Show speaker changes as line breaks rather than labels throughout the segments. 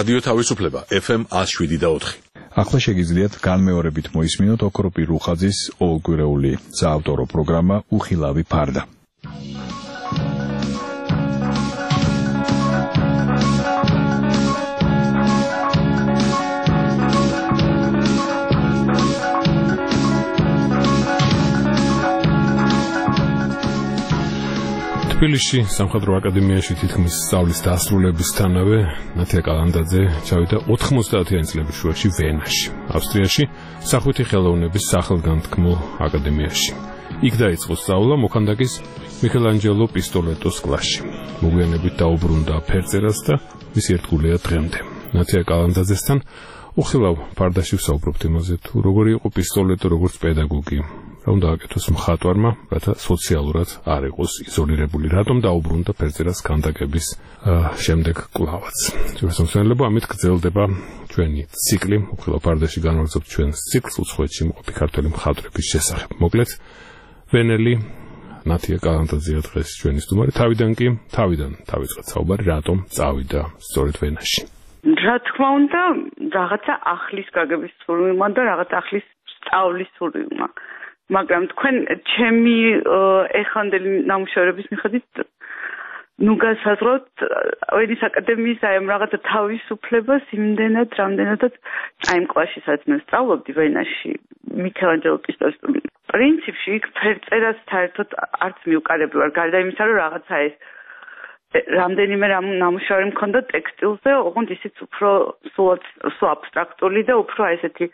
რადიო თავისუფლება FM 107.4.
ახლა შეგიძლიათ განმეორებით მოისმინოთ ოქროპირ რუხაძის ყოველკვირეული საავტორო პროგრამა უხილავი ფარდა.
თბილისში სამხატვრო აკადემიაში თითქმის სწავლის დასრულებისთანავე ნათია კალანდაძე ჩავიდა 90-იანი წლების შუაში ვენაში, ავსტრიაში, სახვითი ხელოვნების სახელგანთქმულ აკადემიაში. იქ დაიწყო სწავლა მოქანდაკის მიქელანჯელო პისტოლეტოს კლასში. მოგვიანებით დაუბრუნდა ფერწერას და მისი ერთგულია დღემდე. ნათია კალანდაძესთან უხილავ ფარდაში ვსაუბრობთ იმაზე, თუ როგორი იყო პისტოლეტო როგორც პედაგოგი. რა უნდა აკეთოს მხატვარმა, რათა სოციალურად არ იყოს იზოლირებული, რატომ დაუბრუნდა ფერწერას ქანდაკების შემდეგ კლავაც. შემოსავლება ამით გრძელდება ჩვენი ციკლი, უხილავ ფარდაში განვაგრძობთ ჩვენს ციკლს უცხოეთში მყოფი ქართველი მხატვრების შესახებ. მოკლედ, ვენელი ნათია კალანდაძეა დღეს ჩვენი სტუმარი, თავიდან დავიწყოთ საუბარი, რატომ წავიდა სწორედ ვენაში.
რა თქმა უნდა, რაღაცა ახლის გაგების სურვილმა და რაღაცა ახლის სწავლის სურვილმა. მაგრამ თქვენ ჩემი ეხანდელი ნამუშევრების მიხედვით გასაზღვროთ ვენის აკადემიის აი ამ რაღაცა თავისუფლებას იმდენად, რამდენადაც იმ კლასში სადაც მე სწავლობდი ვენაში მიქელანჯელო პისტოლეტოს პრინციპში იქ ფერწერას საერთოდ არც მიუყარები ვარ, გარდა იმისა, რომ რაღაცა ეს რამდენიმე ნამუშევარი მქონდა ტექსტილზე, ოღონდ ისიც უფრო სულ აბსტრაქტული და უფრო აი ესეთი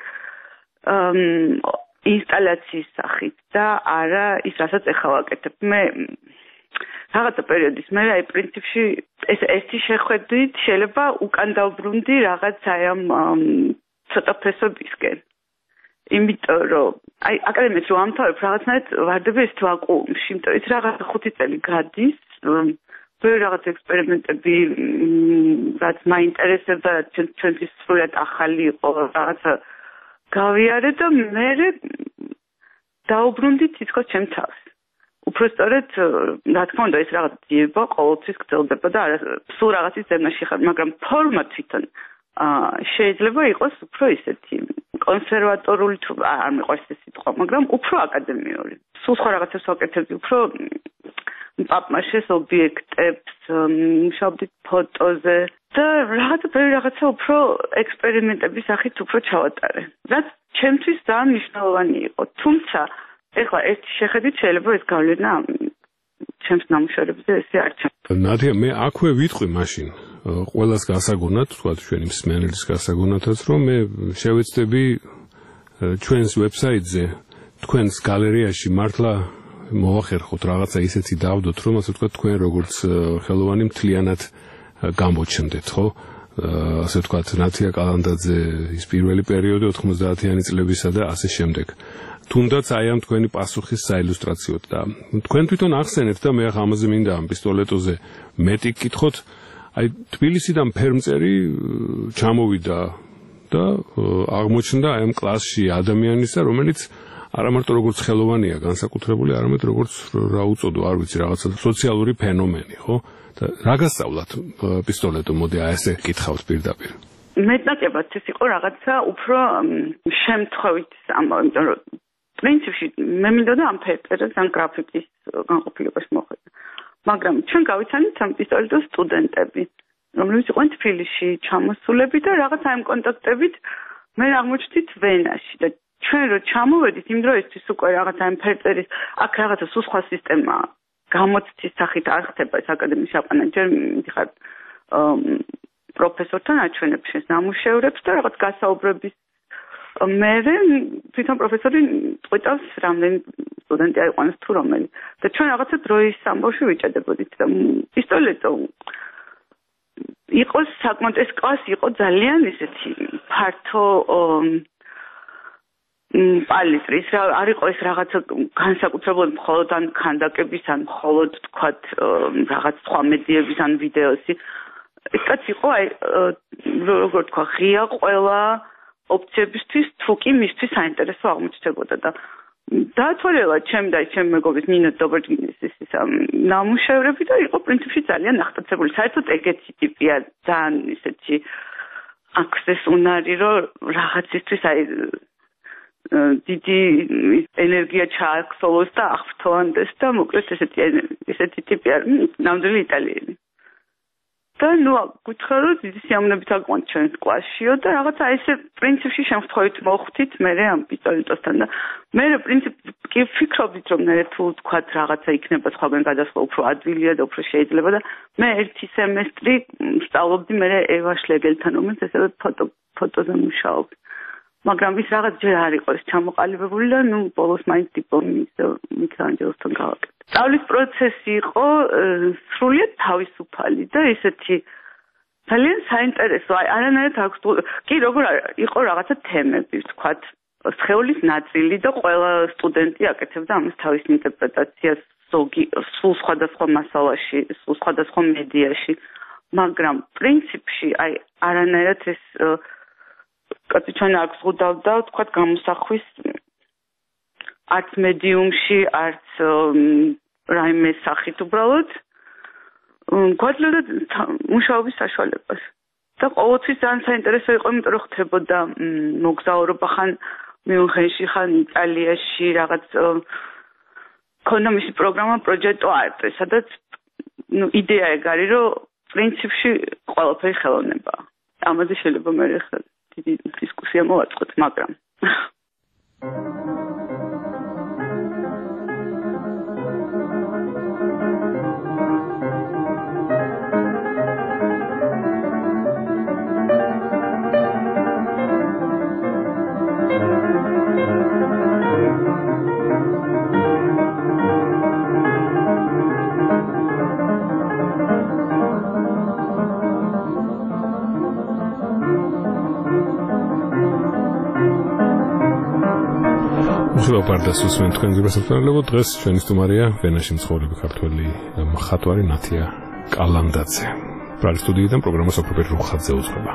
ინსტალაციის სახით და არა ის, რასაც ეხლა ვაკეთებ. მე რაღაცა პერიოდის მე აი პრინციპში ესეთი შეხვედრით შეიძლება უკან დავბრუნდი რაღაც აი ამ ცოტა ფესობისკენ. იმიტომ რომ აი აკადემიას რომ ამთავრებ რაღაცნაირად ვარდები ეს ვაკუუმში, იმიტომ ის რაღაცა 5 წელი გადის, ბევრი რაღაც ექსპერიმენტები რაც მაინტერესებდა, ჩვენთვის სრულად ახალი იყო რაღაცა გავიარე და მე დაუბრუნდი თითქოს ჩემ თავს. უფრო სწორედ, რა თქმა უნდა, ეს რაღაც ძიება ყოველთვის გრძელდება და სულ რაღაცის ზემაში ხარ, მაგრამ ფორმა თვითონ შეიძლება იყოს უფრო ისეთი კონსერვატორული, თუ არ მიყვარს ეს სიტყვა, მაგრამ უფრო აკადემიური. სულ სხვა რაღაცებს ვაკეთებდი, უფრო პაპმაშეს ობიექტებს, მუშაობდით ფოტოზე და რაღაცა უფრო ექსპერიმენტების სახით უფრო ჩავატარე. რაც ჩემთვის ძალიან მნიშვნელოვანი იყო. თუმცა, ეხლა ეს შეხედვით შეიძლება ეს გავლენა ჩემს ნამუშევრებზე ესე არ ჩანს.
ნადია, მე აქვე ვიტყვი მაშინ, ყველას გასაგონად, თქვა ჩვენი მსმენელის გასაგონათაც, რომ მე შევეცდები ჩვენს ვებსაიტზე, თქვენს გალერეაში მართლა მოვახერხოთ რაღაცა ისეთი დავდოთ, რომ ასე ვთქვათ, თქვენ როგორც ხელოვანი მთლიანად გამოჩნდეთ, ხო? ასე ვთქვათ, ნათია კალანდაძე ის პირველი პერიოდი 90-იანი წლებისა და ასე შემდეგ. თუნდაც აი ამ თქვენი პასუხის საილუსტრაციოდ და თქვენ თვითონ ახსენეთ და მე ახლა ამაზე მინდა ამ პისტოლეტოზე მეტი გკითხოთ, აი თბილისიდან ფერმწერი ჩამოვიდა და აღმოჩნდა აი ამ კლასში ადამიანისა, რომელიც არა მარტო როგორც ხელოვანია განსაკუთრებული, არამედ როგორც რა უწოდო, არ ვიცი, რაღაცა სოციალური ფენომენი, ხო? და რა გასწავლათ პისტოლეტო, მოდი აი ესე გითხავთ პირდაპირ.
მეტნაკლებად ეს იყო რაღაცა უფრო შემთხვევით ამბავი, იმიტომ რომ პრინციპში მე მინდოდა ამ ფერწერას ან გრაფიკის განყოფილებაში მოხვედრა. მაგრამ ჩვენ გავიცანით ამ პისტოლეტოს სტუდენტები, რომლებიც იყვნენ თბილისში ჩამოსულები და რაღაც ამ კონტაქტებით მე აღმოჩნდით ვენაში და ჩვენ რო ჩამოვედით იმ დროისთვის უკვე რაღაც ამ ფერწერის აქ რაღაცა სულ სხვა სისტემაა. გამოცდის სახით არ ხდება ეს აკადემიის აყვანა. ჯერ მიდიხარ პროფესორთან აჩვენებ შენს ნამუშევრებს და რაღაც გასაუბრების მერე თვითონ პროფესორი წყვიტავს რამდენი სტუდენტი აიყვანოს თუ რომელი. და ჩვენ რაღაცა დროის ამბავში ვიჭედებოდით და პისტოლეტო იყო საკმაოდ ეს კლასი იყო ძალიან ისეთი ფართო პალიტრის არ იყო ეს რაღაცა განსაკუთრებული მხოლოდ ან ქანდაკების ან მხოლოდ თქვათ რაღაც სხვა მედიების ან ვიდეოსი. ეს იყო აი როგორ თქვა ღია ყველა ოპციებისთვის თუ კი მისთვის საინტერესო აღმოჩნდებოდა და დაათვალელა ჩემ და ჩემ მეგობრის ნინო დობერგინისის ის ნამუშევრები და იყო პრინციპში ძალიან ახტაცებული. საერთოდ ეგეთი ტიპია ძალიან ისეთი აქვს ეს უნარი, რომ რაღაცისთვის აი დიდი ენერგია ჩააქცოლოს და აღფრთოვანდეს და მოკლედ ესეთი ტიპი არის ნამდვილი იტალიელი. და ნუ გითხრა რომ დიდი სიამოვნებით აკვანთ ჩვენ კლასშიო და რაღაცა ესე პრინციპში შემთხვევით მოხვდით მე ამ პისტოლეტოსთან და მე პრინციპი ვფიქრობდით რომ მე თუ თქვა რაღაცა იქნება სხვაგან გადასვლა უფრო ადვილია და უფრო შეიძლება და მე ერთი სემესტრი სწავლობდი მე ევა შლეგელთან რომელიც ესე ფოტოზე მუშაობს მაგრამ ის რაღაც ჯერ არ იყო ეს ჩამოყალიბებული და ნუ ბოლოს მაინც დიპლომი მიქელანჯელოსთან გავაკეთე. სწავლის პროცესი იყო სრულიად თავისუფალი და ესეთი ძალიან საინტერესო. არანაირად აქვს კი როგორ იყო რაღაცა თემები, ვთქვათ, სხეულის ნაწილი და ყველა სტუდენტი აკეთებდა ამის თავის ინტერპრეტაციას სულ სხვადასხვა მასალაში, სულ სხვადასხვა მედიაში, მაგრამ პრინციპში აი არანაირად ეს კაცი ჩვენ არ გზღუდავდა, ვთქვათ, გამოსახვის არც მედიუმში, არც რაიმე სახით უბრალოდ გვაძლევდა მუშაობის საშუალებას. და ყოველთვის ძალიან საინტერესო იყო, იმიტომ რომ ხდებოდა მოგზაურობა ხან მიუნხენში, ხან იტალიაში, რაღაც ქონდა მისი პროგრამა პროჯექტო არტე, სადაც იდეა ეგ არის, რომ პრინციპში ყველაფერი ხელოვნებაა. ამაზე შეიძლება მე ახლა დიდი დისკუსია მოვაწყოთ, მაგრამ
პარდას უსმენ თქვენს გასაფრთხილებო დღეს ჩვენი სტუმარია ვენაში მცხოვრები ქართველი მხატვარი ნათია კალანდაძე. პრაღის სტუდიიდან პროგრამა სოფროპერ რუხაძე უძღვება.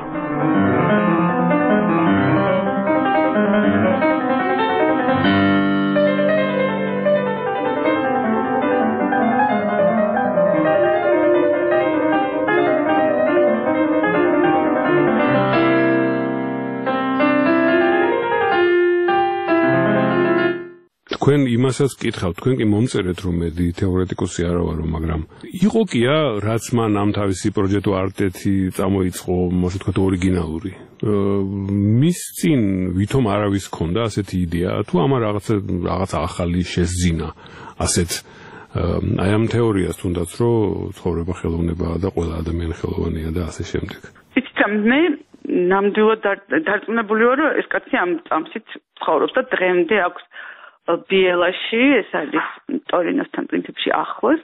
თქვენ იმასაც გკითხავთ, თქვენ კი მომწერეთ რომ მე თეორეტიკოსი არა ვარო, მაგრამ იყო კია რაც მან ამ თავისი პროჯექტო არტეთი წამოიწყო, ასე ვთქვათ, ორიგინალური. მის წინ ვითომ არავის ქონდა ასეთი იდეა, თუ ამა რაღაცა ახალი შესძინა, ასეთ აი ამ თეორიას თუნდაც რომ ცხოვრება ხელოვნებაა და ყველა ადამიანი ხელოვანია და ასე შემდეგ.
იცით, მე ნამდვილად დარწმუნებული ვარ, რომ ეს კაცი ამ წამსით ცხოვრობს და დღემდე აქვს ბიელაში, ეს არის ტორინოსთან პრინციპში ახლოს,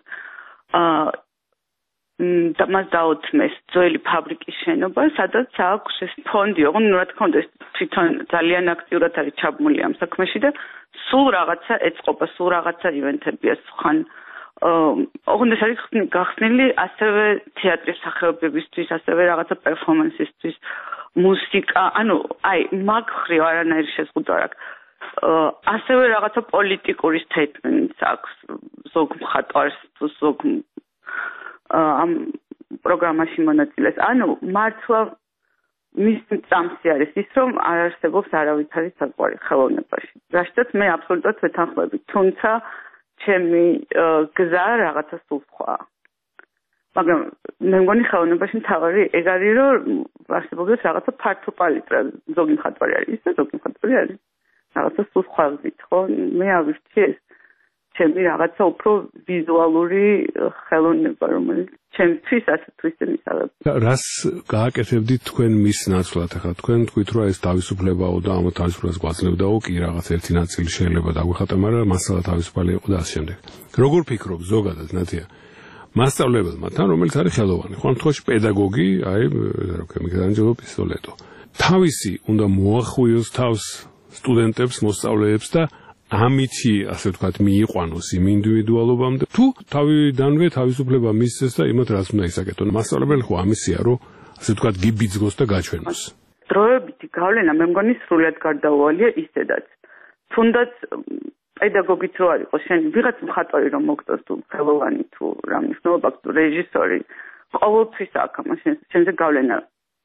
და მას დაუთმეს ძველი ფაბრიკის შენობა, სადაც აქვს ეს ფონდი, ოღონდ რა თქმა უნდა, თვითონ ძალიან აქტიურად არის ჩაბმული ამ საქმეში და სულ რაღაცა ეწყობა, სულ რაღაცა ივენთებია, ხან ოღონდ ეს არის გახსნილი ასევე თეატრის სახეობებისთვის, ასევე რაღაცა პერფორმანსისთვის, მუსიკა, ანუ აი მაგ ხრივ არანაირი შეზღუდვა არ აქვს. ასევე რაღაცა პოლიტიკური statements აქვს ზოგ მხატვარს თუ ზოგ ამ პროგრამაში მონაწილეს. ანუ მართლა მის წამსი არის ის, რომ არ არსებობს არავითარი საყვარი ხელოვნებაში. რაშიც მე აბსოლუტურად ვეთანხმები, თუმცა ჩემი გზა რაღაცა სულ სხვაა. მაგრამ მე მგონი ხელოვნებაში მთავარი ეგ არის, რომ არსებობს რაღაცა ფართო პალიტრა. ზოგი მხატვარი არის ის და ზოგი მხატვარი არის რაღაცა სულ სხვა გზით, ხო? მე ავირჩი ეს ჩემი რაღაცა უფრო ვიზუალური ხელოვნება, რომელიც ჩემთვის ასე თუ ისე მისაღებია.
რას გააკეთებდით თქვენ მის ნაცვლად? ახლა თქვენ თქვით, რომ ეს თავისუფლებაო და ამ თავისუფლებას გვაძლევდაო, კი რაღაც ერთი ნაწილი შეიძლება დაგვიხატა, მაგრამ მასალა თავისუფალი იყო და ასე შემდეგ. როგორ ფიქრობ ზოგადად, ნათია? მასწავლებელმა თან, რომელიც არის ხელოვანი, ხო, ამ შემთხვევაში პედაგოგი, აი, რა ქვია, მიქელანჯელო პისტოლეტო. თავისი უნდა მოახვიოს თავს სტუდენტებს, მოსწავლეებს და ამითი, ასე ვთქვათ, მიიყვანოს იმ ინდივიდუალობამდე, თუ თავიდანვე თავისუფლება მისცეს და იმათ რაც უნდა ისაკეთონ. მასწავლებელი ხო ამისია, რომ ასე ვთქვათ, გიბიძგოს და გაჩვენოს.
დროებითი გავლენა მე მგონი სრულიად გარდაუვალია ისედაც. თუნდაც პედაგოგიც რო არ იყოს, შენ ვიღაც მხატვარი რომ მოგწოს თუ ხელოვანი თუ რა მნიშვნელობა აქვს, თუ რეჟისორი, ყოველთვის აქვს ამას შენზე გავლენა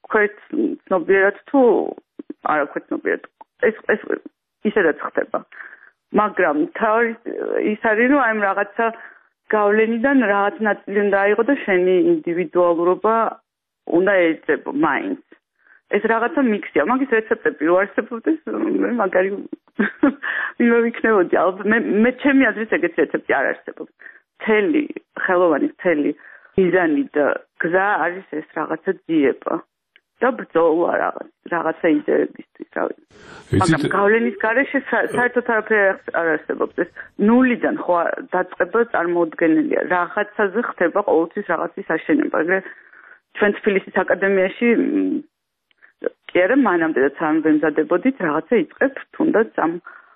ვქვეთ ცნობიერად თუ არა ვქვეთ ცნობიერად. ეს ისედაც ხდება. მაგრამ თავი ის არის რომ აი რაღაცა გავლენიდან რაღაც ნაწილი უნდა აიღო და შენი ინდივიდუალურობა უნდა ეძებო მაინც. ეს რაღაცა მიქსია. მაგის რეცეპტები რო არსებობდეს, მე მაგარი ვინმე ვიქნებოდი. ალბათ მე ჩემი აზრით ეგეთ რეცეპტი არ არსებობს. მთელი ხელოვანის მთელი მიზანი და გზა არის ეს რაღაცა ძიება. და ბრძოლა რაღაცა იდეებისთვის, რა ვიცი. მაგრამ გავლენის გარეშე საერთოდ არაფერი არ არსებობს. ეს ნულიდან ხო დაწყება წარმოუდგენელია. რაღაცაზე ხდება ყოველთვის რაღაცის აშენება. ჩვენ თბილისის აკადემიაში კი არა მანამდეც ამ ვემზადებოდით რაღაცა იწყებ თუნდაც ამ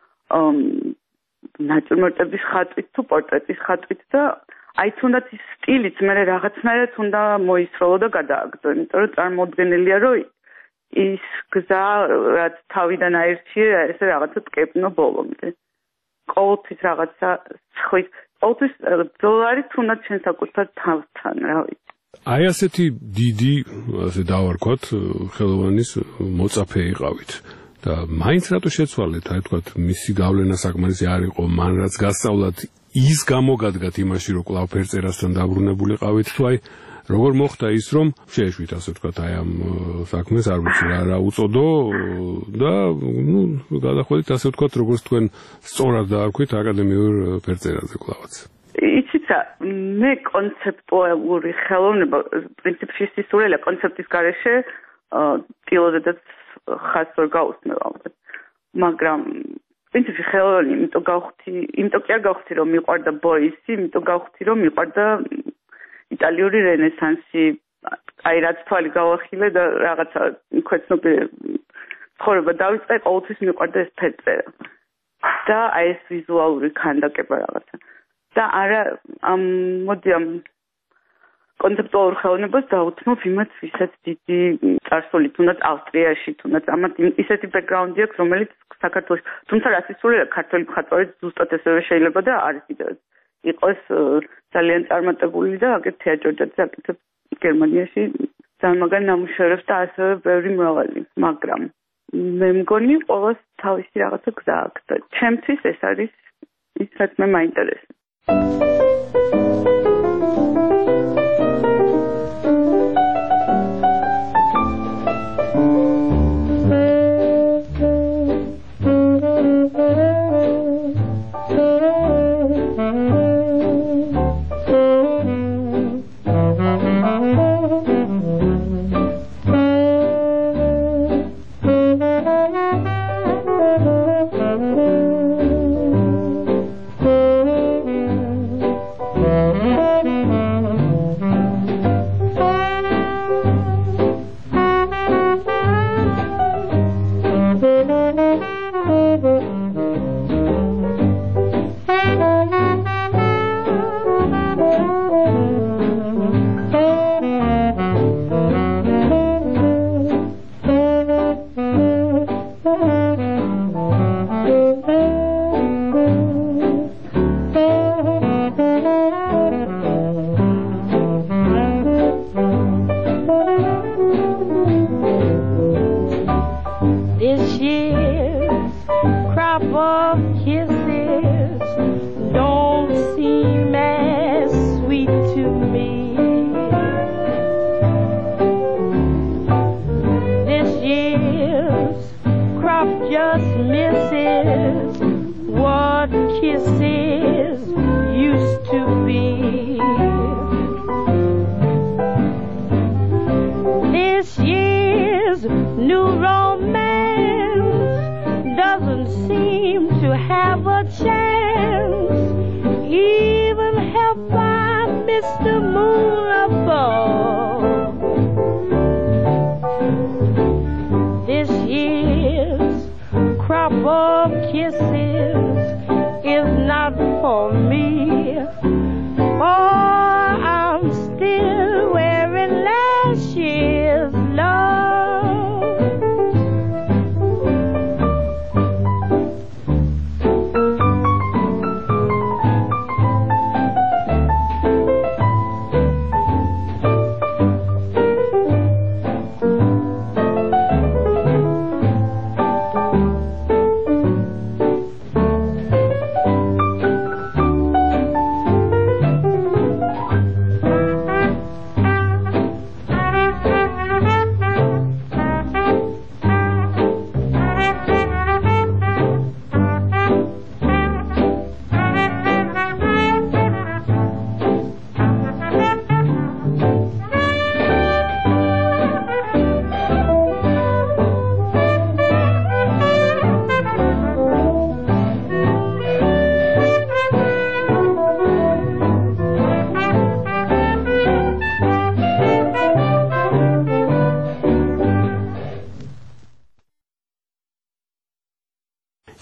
ნატურმორტების ხატვით თუ პორტრეტის ხატვით და აი თუნდაც ის სტილიც მე რაღაცნაირად უნდა მოისროლო და გადააგდო, იმიტომ რომ წარმოუდგენელია რომ ის გზა რაც თავიდან აირჩიე ესე რაღაცა ტკეპნო ბოლომდე. ყოველთვის რაღაცა ხვის, ყოველთვის ბრძოლა არის თუნდაც შენ საკუთარ თავთან, რა ვიცი.
აი ასეთი დიდი, ასე დავარქვათ, ხელოვანის მოწაფე იყავით. და მაინც რატო შეცვალეთ, აი თქვათ, მისი გავლენა საკმარისი არ იყო, მან რაც გასწავლათ, ის გამოგადგათ იმაში, რომ კვლავ ფერწერასთან დაბრუნებული ყავით, თუ აი როგორ მოხდა ის, რომ შეეშვით, ასე ვთქვათ, აი ამ საქმეს, არ ვიცი რა უწოდო და ნუ გადახვედით, ასე ვთქვათ, როგორც თქვენ სწორად დაარქვით აკადემიურ ფერწერაზე კვლავაც.
იცით, მე კონცეპტუალური ხელოვნება, პრინციპში სისულელია კონცეპტის გარეშე ტილოდედაც ხას ვერ გაუსმევ ალბათ. მაგრამ პრინციპში ხელოვანი იმიტომ კი არ გავხდი, რომ მიყვარდა ბოისი, იმიტომ გავხდი, რომ მიყვარდა იტალიური რენესანსი, აი რაც თვალი გავახილე და რაღაცა ქვეცნობრივი ცხოვრება დავიწყე, ყოველთვის მიყვარდა ეს ფერწერა. და აი ეს ვიზუალური ქანდაკება რაღაცა. და არა მოდი ამ კონცეპტუალურ ხელოვნებას დაუთმობ იმას, ვისაც დიდი წარსული, თუნდაც ავსტრიაში, თუნდაც ამათ ისეთი ბექგრაუნდი აქვს, რომელიც საქართველოში, თუმცა რასისულია ქართველი მხატვარი ზუსტად ესევე შეიძლება და არის კიდევ იყოს ძალიან წარმატებული და აგერ თეატროჯაძე აკეთებს გერმანიაში ძალიან მაგარი ნამუშევრებს და ასევე ბევრი მრავალი, მაგრამ მე მგონი ყოველს თავისი რაღაცა გზა აქვს და ჩემთვის ეს არის ის რაც მე მაინტერესებს.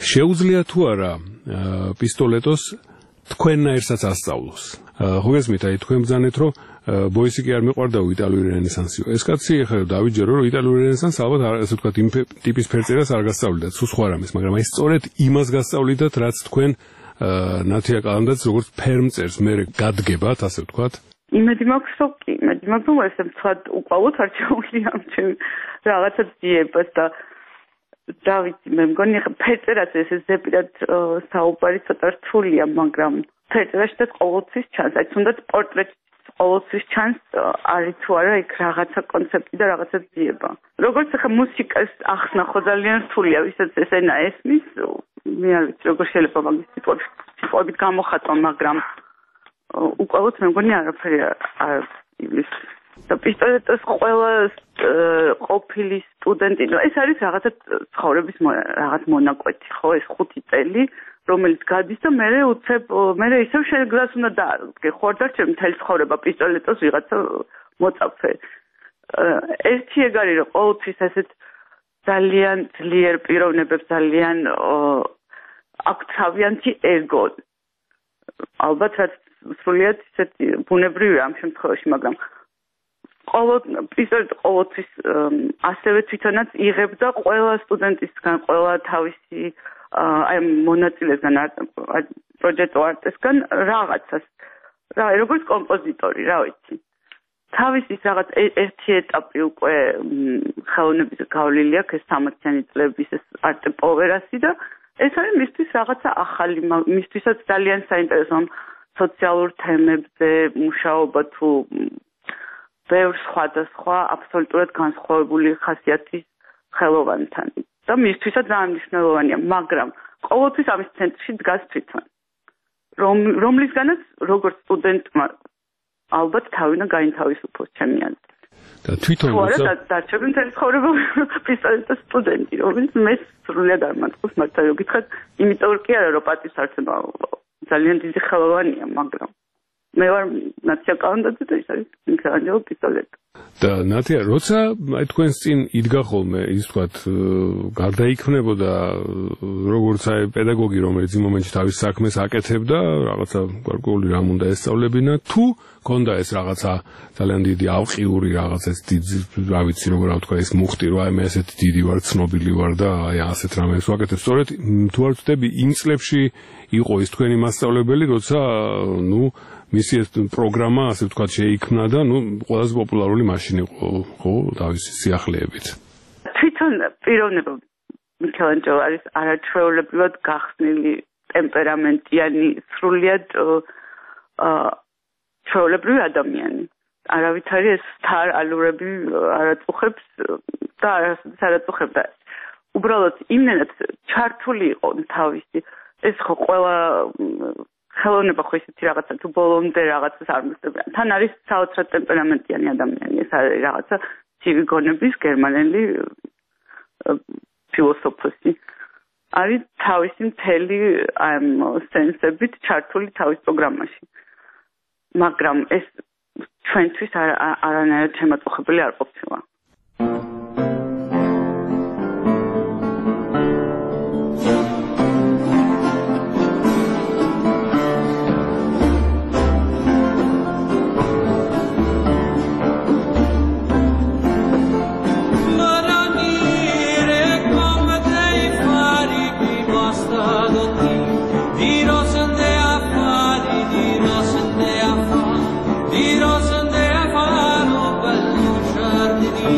შეუძლია თუ არა პისტოლეტოს თქვენნაირსაც ასწავლოს. ხო გესმით, აი თქვენ ბრძანეთ, რომ ბოისი კი არ მიყვარდაო იტალიური რენესანსიო. ეს კაცი ახლა დავიჯერო, რომ იტალიური რენესანსი ალბათ ასე ვთქვათ იმ ტიპის ფერწერას არ გასწავლიდათ, სულ სხვა რამეს, მაგრამ აი სწორედ იმას გასწავლიდათ, რაც თქვენ ნათია კალანდაძე როგორც ფერმწერს მე გადგებათ, ასე ვთქვათ.
იმედი მაქვს, რომ კი, იმედი მაქვს, რომ ესე ვთქვათ, უკვალოდ არჩეული ამ ჩემ რაღაცა ძიებას და დავიცი, მე მგონი ფერწერას ესე ზეპირად საუბარი ცოტა რთულია, მაგრამ ფერწერაშიც ყოველთვის ჩანს, აი თუნდაც პორტრეტში ყოველთვის ჩანს არის თუ არა იქ რაღაცა კონცეფტი და რაღაცა ძიება. როგორც ახლა მუსიკას ახსნა ხო ძალიან რთულია, ვისაც ეს ენა ესმის, მე არ ვიცი როგორ შეიძლება მაგის სიტყვებით გამოხატვა, მაგრამ უკვალოდ მე მგონი არაფერი არ ივლის. და პისტოლეტოს ყველა ყოფილი სტუდენტი, ეს არის რაღაცა ცხოვრების რაღაც მონაკვეთი, ხო, ეს 5 წელი, რომელიც გადის და მე უცებ, მე ისევ შეგრას უნდა დაადგე, ხო არ დარჩები მთელი ცხოვრება პისტოლეტოს ვიღაცა მოწაფე. ერთი ეგ არის, რომ ყოველთვის ესეთ ძალიან ძლიერ პიროვნებებს ძალიან აქვთ თავიანთი ეგო. ალბათ რაც სრულიად ისეთი ბუნებრივია ამ შემთხვევაში, მაგრამ პისტოლეტი ყოველთვის ასევე თვითონაც იღებდა ყველა სტუდენტისგან, ყველა თავისი აი მონაწილესგან, პროექტო არტესგან რაღაცას. რა, როგორც კომპოზიტორი, რა ვიცი. თავისი რაღაც ერთი ეტაპი უკვე ხელოვნების გავლილი აქვს, ეს 60-იანი წლების ეს არტე პოვერასი და ეს არის მისთვის რაღაცა ახალი, მისთვისაც ძალიან საინტერესო სოციალურ თემებზე მუშაობა თუ ბევრ სხვადასხვა აბსოლუტურად განსხვავებული ხასიათის ხელოვანთან. და მისთვისაც ძალიან მნიშვნელოვანია, მაგრამ ყოველთვის ამის ცენტრში დგას თვითონ. რომლისგანაც როგორც სტუდენტმა ალბათ თავინა გაინთავისუფლოს ჩემი აზრით.
და თვითონ
როცა დარჩები მთელი ცხოვრება პისტოლეტოს სტუდენტი, რომელიც მე სრულიად არ მარტოს მართლა რო გითხრათ, იმიტომ კი არა რომ პატივსაცემი ძალიან დიდი ხელოვანია, მაგრამ მე ვარ ნათია კალანდაძე და ის არის მიქელანჯელო პისტოლეტი.
და ნათია, როცა აი თქვენს წინ იდგა ხოლმე ის ვთქვათ, გარდაიქმნებოდა როგორც აი პედაგოგი, რომელიც იმ მომენტში თავის საქმეს აკეთებდა, რაღაცა გარკვეული რამ უნდა ესწავლებინა, თუ ქონდა ეს რაღაცა ძალიან დიდი ალყიური რაღაცა ეს დიდი, რა ვიცი როგორ ვთქვა, ეს მუხტი, რომ აი მე ასეთი დიდი ვარ, ცნობილი ვარ და აი ასეთ რამებს ვაკეთებ. სწორედ თუ არ ვწდები, იმ წლებში იყო ის თქვენი მასწავლებელი, როცა ნუ მისი ეს პროგრამა, ასე ვთქვათ, შეიქმნა და ნუ ყველაზე პოპულარული მაშინ იყო, ხო, თავისი სიახლეებით.
თვითონ პიროვნება მიქელანჯელო არის არაჩვეულებრივად გახსნილი, ტემპერამენტიანი, სრულიად ჩვეულებრივი ადამიანი. არავითარი ეს სთარ ალურები არაწუხებს და არაწუხებდა. უბრალოდ იმენად ჩართული იყო თავისი ეს ხო ყველა ხელოვნება ხო ისეთი რაღაცა თუ ბოლომდე რაღაცას არ მოსწებია. თან არის საოცრად ტემპერამენტიანი ადამიანი, ეს არის რაღაცა ცივი გონების გერმანელი ფილოსოფოსი. არის თავისი მთელი ამ სენსებით ჩართული თავის პროგრამაში. მაგრამ ეს ჩვენთვის არანაირად შემაწუხებელი არ ყოფილა.
Di rose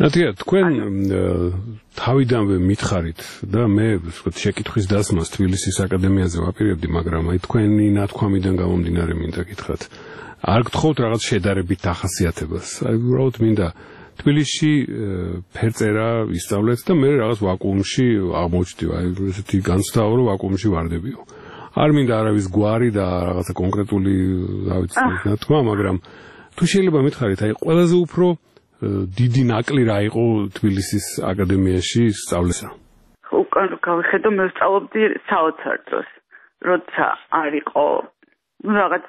ნათია, თქვენ თავიდანვე მითხარით და მე ვთქვათ შეკითხვის დასმას თბილისის აკადემიაზე ვაპირებდი, მაგრამ აი თქვენი ნათქვამიდან გამომდინარე მინდა გითხრათ. არ გთხოვთ რაღაც შედარებით ახასიათებას. აი უბრალოდ მინდა თბილისში ფერწერა ისწავლეთ და მე რაღაც ვაკუუმში აღმოჩნდიო, აი ესეთი განცდაო, რომ ვაკუუმში ვარდებიო. არ მინდა არავის გვარი და რაღაცა კონკრეტული, რა ვიცი, ნათქვა, მაგრამ თუ შეიძლება მითხარით, აი ყველაზე უფრო დიდი ნაკლი რა იყო თბილისის აკადემიაში სწავლისა?
უკან გავიხედო, მე ვსწავლობდი საოცარ დროს, როცა არ იყო რაღაც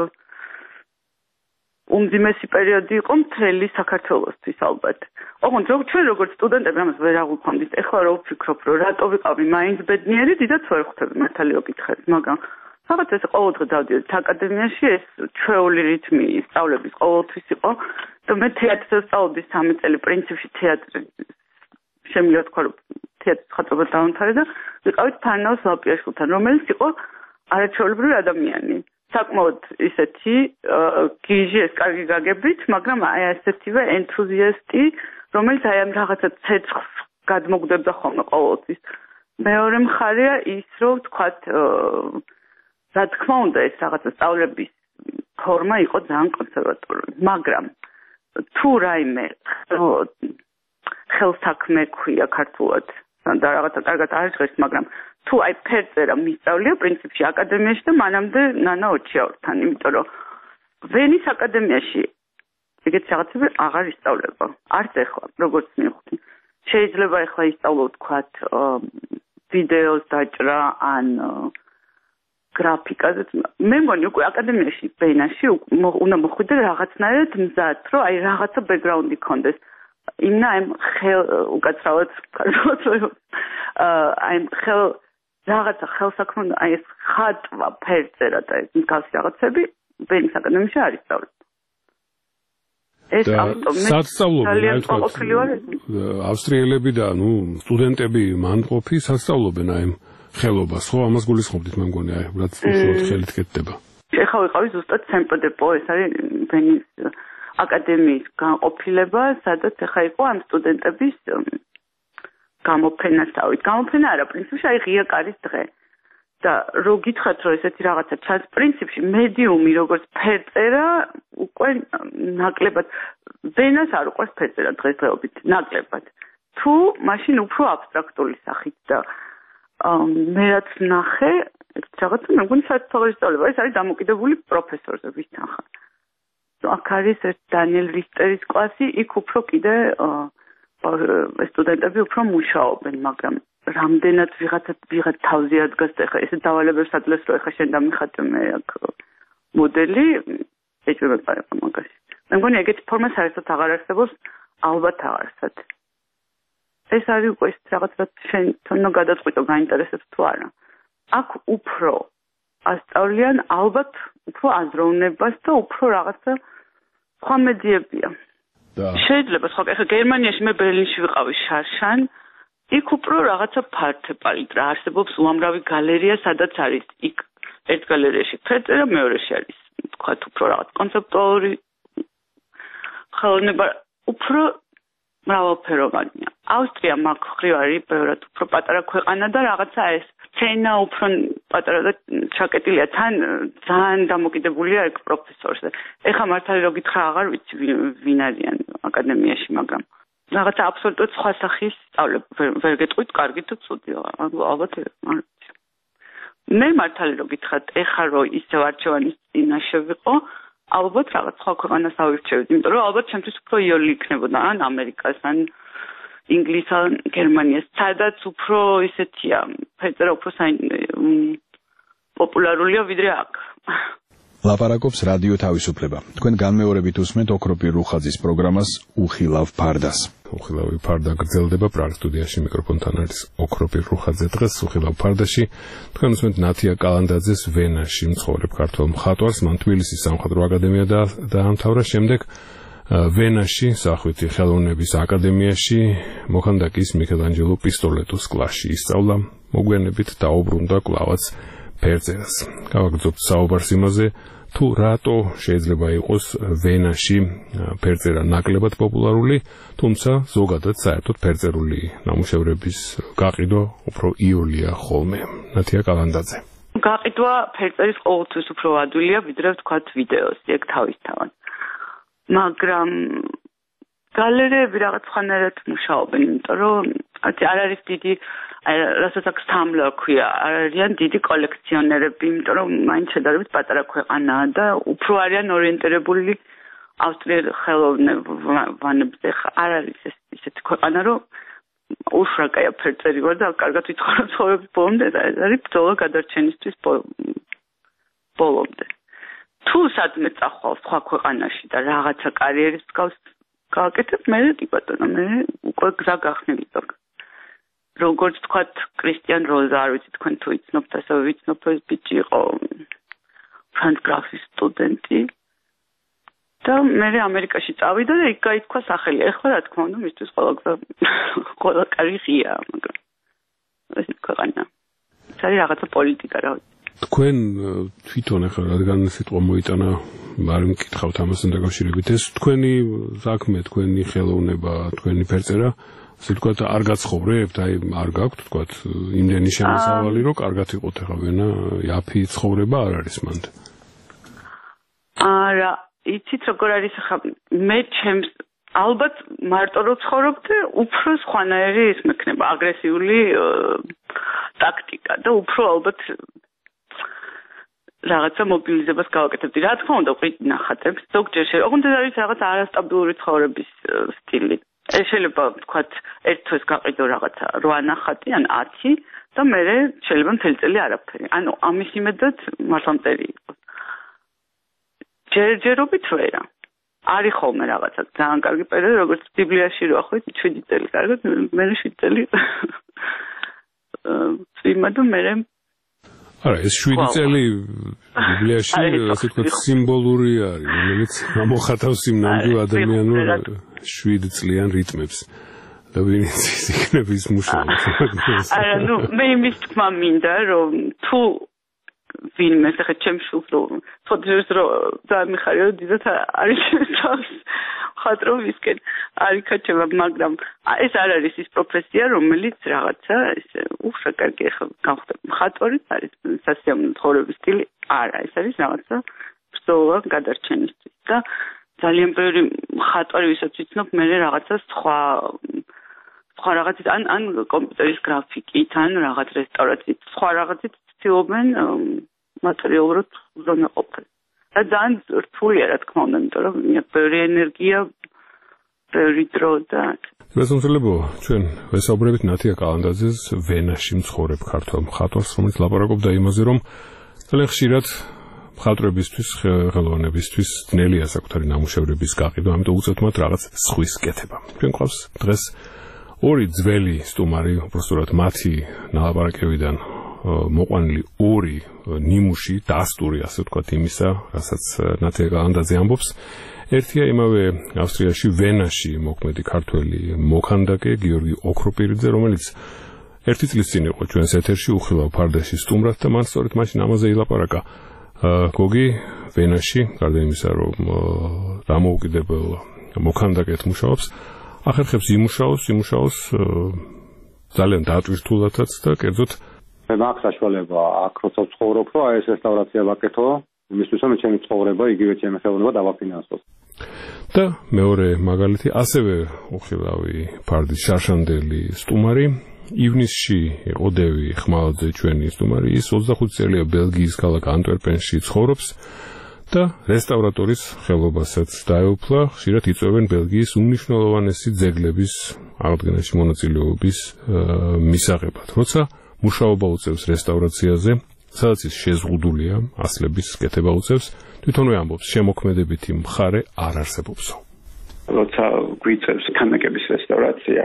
უმძიმესი პერიოდი იყო მთელი საქართველოსთვის ალბათ. ოღონდ ჩვენ როგორც სტუდენტები ამას ვერ აღვიქვამდით. ეხლა რო ვფიქრობ, რომ რატო ვიყავი მაინც ბედნიერი, დიდაც ვერ ხვდები მართალი რო გითხრათ, მაგრამ რაღაც ეს ყოველდღე დავდიოდი აკადემიაში, ეს ჩვეული რითმი სწავლების ყოველთვის იყო და მე თეატრს ვსწავლობდი 3 წელი, პრინციპში თეატრი შემიძლია თქვა, რომ თეატრის ხატობა დაამთავრე და ვიყავით ფარნაოს ლაპიაშვილთან, რომელიც იყო არაჩვეულებრივი ადამიანი. საკმაოდ ისეთი გიჟი ეს კარგი გაგებით, მაგრამ აი ასეთივე ენთუზიასტი, რომელიც აი ამ რაღაცა ცეცხლს გადმოგდებდა ხოლმე ყოველთვის. მეორე მხარეა ის, რომ თქვათ, რა თქმა უნდა, ეს რაღაცა სწავლების ფორმა იყო ძალიან კონსერვატორული, მაგრამ თუ რაიმე ხელსაქმე ქვია ქართულად და რაღაცა კარგად არ ჟღერს, მაგრამ თუ აი ფერწერა მისწავლია პრინციპში აკადემიაში და მანამდე ნანა ოჩიაურთან, იმიტომ რომ ვენის აკადემიაში ეგეთი რაღაცები აღარ ისწავლება. არც ეხლა, როგორც მივხვდი. შეიძლება ეხლა ისწავლო თქვათ ვიდეოს დაჭრა ან გრაფიკაზე. მე მგონი უკვე აკადემიაში ვენაში უნდა მოხვიდე რაღაცნაირად მზად, რომ აი რაღაცა ბექგრაუნდი ქონდეს. იმნა აი უკაცრავად აი რაღაცა ხელსაქმე, აი ეს ხატვა, ფერწერა და ეს მსგავსი რაღაცები ვენის აკადემიაში არ ისწავლება. ეს
სასწავლობენ, ავსტრიელები და სტუდენტები მანდყოფი სასწავლობენ აი ხელობას, ხო? ამას გულისხმობდით, მე მგონი, აი რაც უშუალოდ ხელით კეთდება.
ეხლა ვიყავი ზუსტად სემპედეპო, ეს არის ვენის აკადემიის განყოფილება, სადაც ეხლა იყო ამ სტუდენტების გამოფენა სწავით. გამოფენა არა, პრინციპში აი ღია კარის დღე. და რო გითხრათ, რომ ესეთი რაღაცა ჩანს, პრინციპში მედიუმი როგორც ფერწერა უკვე ნაკლებად ვენას არ უყვარს ფერწერა დღესდღეობით, ნაკლებად. თუ მაშინ უფრო აბსტრაქტული სახით და მე რაც ნახე, რაღაცა მე მგონი საერთოდ სწავლება, ეს არის დამოკიდებული პროფესორზე, ვისთან ხარ. აქ არის ეს დანიელ რისტერის კლასი, იქ უფრო კიდე სტუდენტები უფრო მუშაობენ, მაგრამ რამდენად ვიღაც თავზე ადგას და ეხლა ესე დავალებებს ადლეს, რომ ეხლა შენ დამიხატე მე აქ მოდელი, ეჭვება პარება მაგაში. მე მგონი ეგეთი ფორმა საერთოდ აღარ არსებობს, ალბათ აღარსად. ეს არის უკვე ის რაღაც, რაც შენ თუნდაც გადაწყვიტო, გაინტერესებს თუ არა. აქ უფრო ასწავლიან ალბათ უფრო აზროვნებას და უფრო რაღაცა სხვა მედიებია. შეიძლება სხვა, ეხლა გერმანიაში მე ბერლინში ვიყავი შარშან, იქ უფრო რაღაცა ფართე პალიტრა არსებობს, უამრავი გალერეა, სადაც არის იქ ერთ გალერეაში ფერწერა, მეორეში არის თქვათ უფრო რაღაც კონცეპტუალური ხელოვნება, უფრო მრავალფეროვანია. ავსტრია მაგ მხრივ არის ბევრად უფრო პატარა ქვეყანა და რაღაცა ეს სცენა უფრო პატარა და ჩაკეტილია, თან ძალიან დამოკიდებულია ეგ პროფესორზე. ეხლა მართალი რო გითხრა, აღარ ვიცი ვინ არიან აკადემიაში, მაგრამ რაღაცა აბსოლუტურად სხვა სახის სწავლება, ვერ გეტყვით, კარგი თუ ცუდია, ალბათ არ ვიცი. მე მართალი რო გითხრათ, ეხლა რო ისევ არჩევანის წინაშე ვიყო, ალბათ რაღაც სხვა ქვეყანას ავირჩევდი, იმიტომ რომ ალბათ ჩემთვის უფრო იოლი იქნებოდა ან ამერიკას, ან ინგლისს, ან გერმანიას, სადაც უფრო ისეთია, ფერწერა უფრო პოპულარულია ვიდრე აქ.
ლაპარაკობს რადიო თავისუფლება. თქვენ განმეორებით უსმენთ ოქროპირ რუხაძის პროგრამას უხილავ ფარდას.
უხილავი ფარდა გრძელდება პრაღ სტუდიაში, მიკროფონთან არის ოქროპირ რუხაძე. დღეს უხილავ ფარდაში თქვენ უსმენთ ნათია კალანდაძეს ვენაში მცხოვრებ ქართველ მხატვარს, მან თბილისის სამხატვრო აკადემია დაამთავრა, შემდეგ ვენაში სახვითი ხელოვნების აკადემიაში მოხანდაკის მიქელანჯელო პისტოლეტოს კლასში ისწავლა, მოგვიანებით დაუბრუნდა კვლავაც ფერწერას. გავაგრძობთ საუბარს იმაზე, თუ რატო შეიძლება იყოს ვენაში ფერწერა ნაკლებად პოპულარული, თუმცა ზოგადად საერთოდ ფერწერული ნამუშევრების გაყიდვა უფრო იოლია ხოლმე. ნათია კალანდაძე.
გაყიდვა ფერწერის ყოველთვის უფრო ადვილია, ვიდრე ვთქვათ ვიდეოს, ეგ თავისთავად. მაგრამ გალერეები რაღაც ხანერად მუშაობენ, იმიტომ რომ არ არის დიდი, რასაც აქ სამლო ქვია, არ არიან დიდი კოლექციონერები, იმიტომ რომ მაინც შედარებით პატარა ქვეყანაა და უფრო არიან ორიენტირებული ავსტრიელ ხელოვნებებზე. არ არის ესეთი ქვეყანა, რომ უშრაკია ფერწერი ვარ და კარგად ვიცხოვრობ ცხოვრების ბოლომდე და ეს არის ბრძოლა გადარჩენისთვის ბოლომდე. თუ სადმე წახვალ სხვა ქვეყანაში და რაღაცა კარიერის მსგავს გააკეთებ, მე კი ბატონო, მე უკვე გზა გახსნილი გვაქვს. როგორც თქვათ, კრისტიან როზა, არ ვიცი თქვენ თუ იცნობთ, ასევე ვიცნობ, ეს ბიჭი იყო ფრანც გრაფის სტუდენტი და მე ამერიკაში წავიდა და იქ გაითქვა სახელი. ეხლა რა თქმა უნდა, მისთვის ყველა კარი ღია, მაგრამ ეს ქვეყანა. ეს არის რაღაცა პოლიტიკა, რა ვიცი.
თქვენ თვითონ ახლა რადგან სიტყვა მოიტანა, არ მკითხავთ ამასთან დაკავშირებით, ეს თქვენი საქმე, თქვენი ხელოვნება, თქვენი ფერწერა, ასე ვთქვათ, არ გაცხოვრებთ, აი არ გაქვთ, ვთქვათ, იმდენი შემოსავალი, რომ კარგად იყოთ ახლა ვენა, იაფი ცხოვრება არ არის მანდ.
არა, იცით როგორ არის ახლა მე ჩემს ალბათ მარტო რო ცხოვრობდე, უფრო სხვანაირი ის მექნება, აგრესიული ტაქტიკა და უფრო ალბათ რაღაცა მობილიზებას გავაკეთებდი. რა თქმა უნდა, ყრით ნახატებს, ზოგჯერ ოღონდ არის რაღაც არასტაბილური ცხოვრების სტილი. ეს შეიძლება ვთქვათ, ერთ თვეს გაყიდო რაღაცა 8 ნახატი ან 10 და მე შეიძლება მთელი წელი არაფერი. ანუ ამის იმედად მართლამტერი იყოს. ჯერჯერობით ვერა. არის ხოლმე რაღაცა ძალიან კარგი პერიოდი, როგორც ბიბლიაში რო ახვით 7 წელი კარგად, მე 7 წელი წვიმა და მე
არა, ეს 7 წელი ბიბლიაში, ასე ვთქვათ, სიმბოლური არის, რომელიც გამოხატავს იმ ნამდვილ ადამიანურ 7 წლიან რიტმებს. და ვინც იქნების მუშაობს.
არა, ნუ მე იმის თქმა მინდა, რომ თუ ვინმე ახლა ჩემს შულს ფოტოს რო დამიხარია, დიდათ არის თავს ხატრო ვისკენ არიქაჩება, მაგრამ ეს არ არის ის პროფესია, რომელიც რაღაცა ესე უხშა კარგი ახლა გავხდები. მხატვარი არის სასიამოვნო ცხოვრების სტილი, არა, ეს არის რაღაცა ბრძოლა გადარჩენისთვის და ძალიან ბევრი მხატვარი, ვისაც ვიცნობ, მე რაღაცა სხვა რაღაცით ან კომპიუტერის გრაფიკით, ან რაღაც რესტავრაციით, სხვა რაღაცით ცდილობენ მატერიალურად უზრუნველყოფენ. და ძალიან რთულია, რა თქმა უნდა, იმიტომ რომ ბევრი ენერგია, ბევრი დრო და
გასამართლებო, ჩვენ ვესაუბრებით ნათია კალანდაძეს ვენაში მცხოვრებ ქართველ მხატვარს, რომელიც ლაპარაკობდა იმაზე, რომ ძალიან ხშირად მხატვრებისთვის, ხელოვნებისთვის ძნელია საკუთარი ნამუშევრების გაყიდვა, ამიტომ უწევთ მათ რაღაც სხვის კეთება. ჩვენ გვყავს დღეს ორი ძველი სტუმარი, უბრალოდ მათი ნალაპარაკებიდან მოყვანილი ორი ნიმუში, დასტური, ასე ვთქვათ, იმისა, რასაც ნათია კალანდაძე ამბობს. ერთია იმავე ავსტრიაში, ვენაში მოქმედი ქართველი მოქანდაკე გიორგი ოქროპირიძე, რომელიც ერთი წლის წინ იყო ჩვენს ეთერში უხილავ ფარდაში სტუმრად და მან სწორედ მაშინ ამაზე ილაპარაკა. გოგი ვენაში, გარდა იმისა, რომ დამოუკიდებელ მოქანდაკედ მუშაობს, ახერხებს იმუშაოს ძალიან დატვირთულადაც და კერძოდ
მე მაქვს საშუალება აქ როცა ვცხოვრობ, რომ ეს რესტავრაცია ვაკეთო, იმისთვის რომ ჩემი ცხოვრება, იგივე ჩემი ხელოვნება დავაფინანსოს.
და მეორე მაგალითი, ასევე უხილავი ფარდის შარშანდელი სტუმარი, ივნისში იყო დევი ხმალაძე ჩვენი სტუმარი, ის 25 წელია ბელგიის ქალაქ ანტვერპენში ცხოვრობს და რესტავრატორის ხელობასაც დაეუფლა, ხშირად იწვევენ ბელგიის უმნიშვნელოვანესი ძეგლების აღდგენაში მონაწილეობის მისაღებად. როცა მუშაობა უწევს რესტავრაციაზე, სადაც ის შეზღუდულია, ასლების კეთება უწევს, თვითონვე ამბობს, შემოქმედებითი მხარე არ არსებობსო.
როცა გვიწევს ქანდაკების რესტავრაცია,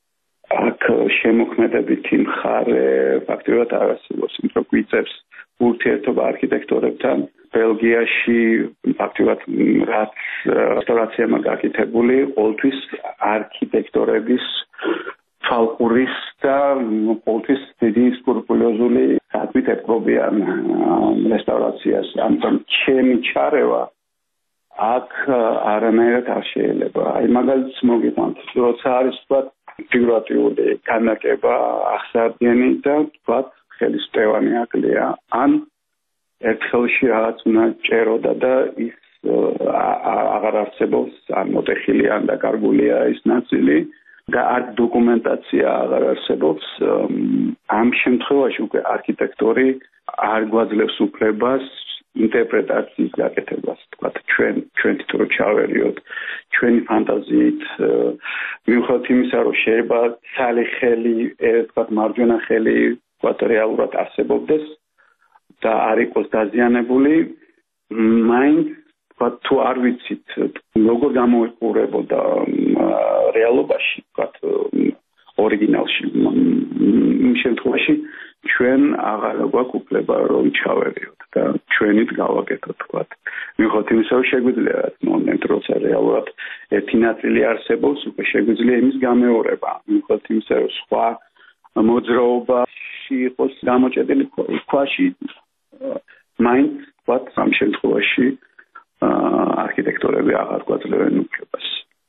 აქ შემოქმედებითი მხარე ფაქტობრივად არ არსებობს, იმიტომ რომ გვიწევს ურთიერთობა არქიტექტორებთან. ბელგიაში ფაქტობრივად რაც რესტავრაციამ გაკეთებული, ყოველთვის არქიტექტორების თვალყურის და ყოველთვის დიდი სკრუპულოზული საქმით ეპყრობიან რესტავრაციას. ამიტომ ჩემი ჩარევა აქ არანაირად არ შეიძლება. აი მაგალითს მოგიყვანთ, როცა არის თქვა ფიგურატიული განაკება ახსარდიანი და თქვა ხელის ტევანი აკლია, ან ერთხელში რაღაც უნდა ჭეროდა და ის აღარ არსებობს, ან მოტეხილი ან დაკარგულია ის ნაწილი და არც დოკუმენტაცია აღარ არსებობს. ამ შემთხვევაში უკვე არქიტექტორი არ გვაძლევს უფლებას ინტერპრეტაციის გაკეთებას. თქვა ჩვენ თვითონ ჩავერიოთ ჩვენი ფანტაზიით, მიუხედავად იმისა, რომ შეიძლება ცალი ხელი, თქვა მარჯვენა ხელი, თქვა რეალურად არსებობდეს და არ იყოს დაზიანებული, მაინც თქვა თუ არ ვიცით როგორ გამოიყურებოდა რეალობაში, თქვა ორიგინალში, იმ შემთხვევაში ჩვენ აღარ გვაქვს უფლება რომ ჩავერიოთ და ჩვენით გავაკეთოთ, თქვა. მიუხედავად იმისა, რომ შეგვიძლია მომენტ როცა რეალურად ერთი ნაწილი არსებობს, უკვე შეგვიძლია იმის გამეორება. მიუხედავად იმისა, რომ სხვა მოძრაობაში იყოს გამოჭედილი ქვაში, მაინც თქვა ამ შემთხვევაში არქიტექტორები აღარ გვაძლევენ უფლებას.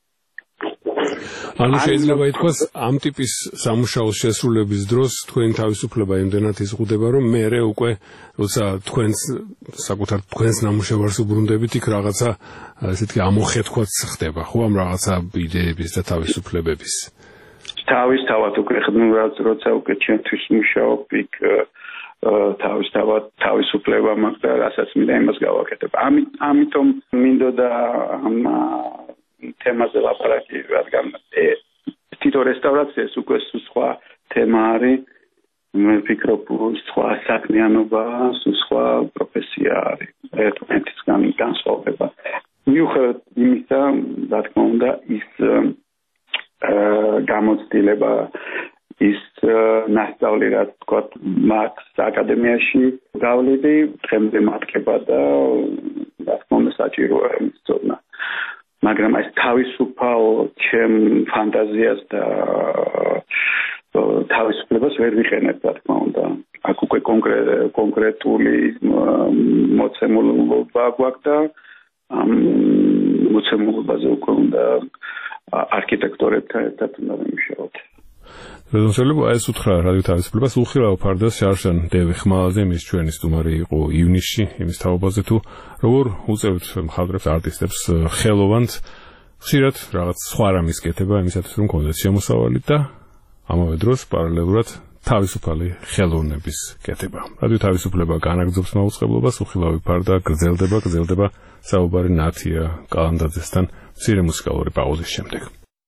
ანუ შეიძლება ითქვას, ამ ტიპის სამუშაოს შესრულების დროს თქვენი თავისუფლება იმდენად იზღუდება, რომ მერე უკვე როცა თქვენს ნამუშევარს უბრუნდებით, იქ რაღაცა ესე თქვი ამოხეთქვაც ხდება, ხო, ამ რაღაცა იდეების და თავისუფლებების.
თავისთავად უკვე ხდნურად როცა უკვე ჩემთვის მუშაობ, იქ თავისთავად თავისუფლება მაქვს და რასაც მინდა იმას გავაკეთებ. ამიტომ მინდოდა ამ თემაზე ლაპარაკი, რადგან თვითონ რესტავრაციას უკვე სხვა თემა არის. მე ვფიქრობ, სხვა საქმიანობა, სხვა პროფესია არის. ერთმანეთისგან განსხვავდება. მიუხედავად იმისა, რა თქმა უნდა, ის გამოცდილება, ის ნასწავლი, რაც თქვა, მაქვს აკადემიაში გავლიდი, დღემდე მატკება და რა თქმა უნდა საჭიროა იმის ცოდნა. მაგრამ ეს თავისუფალ ჩემ ფანტაზიას და თავისუფლებას ვერ ვიყენებ, რა თქმა უნდა. აქ უკვე კონკრეტული მოცემულობა გვაქვს და ამ მოცემულობაზე უკვე უნდა არქიტექტორებთან ერთად უნდა ვიმუშაოთ.
შეიძლება ეს უთხრა რადიო თავისუფლებას უხილავ ფარდას შარშან დევი ხმალაძე, მის ჩვენი სტუმარი იყო ივნისში, იმის თაობაზე თუ როგორ უწევთ მხატვრებს, არტისტებს ხელოვანთ ხშირად რაღაც სხვა რამის კეთება, იმისათვის რომ კონდეთ შემოსავალი და ამავე დროს პარალელურად თავისუფალი ხელოვნების კეთება. რადიო თავისუფლება განაგრძობს მაუწყებლობას, უხილავი ფარდა გრძელდება საუბარი ნათია კალანდაძესთან მცირე მუსიკალური პაუზის შემდეგ.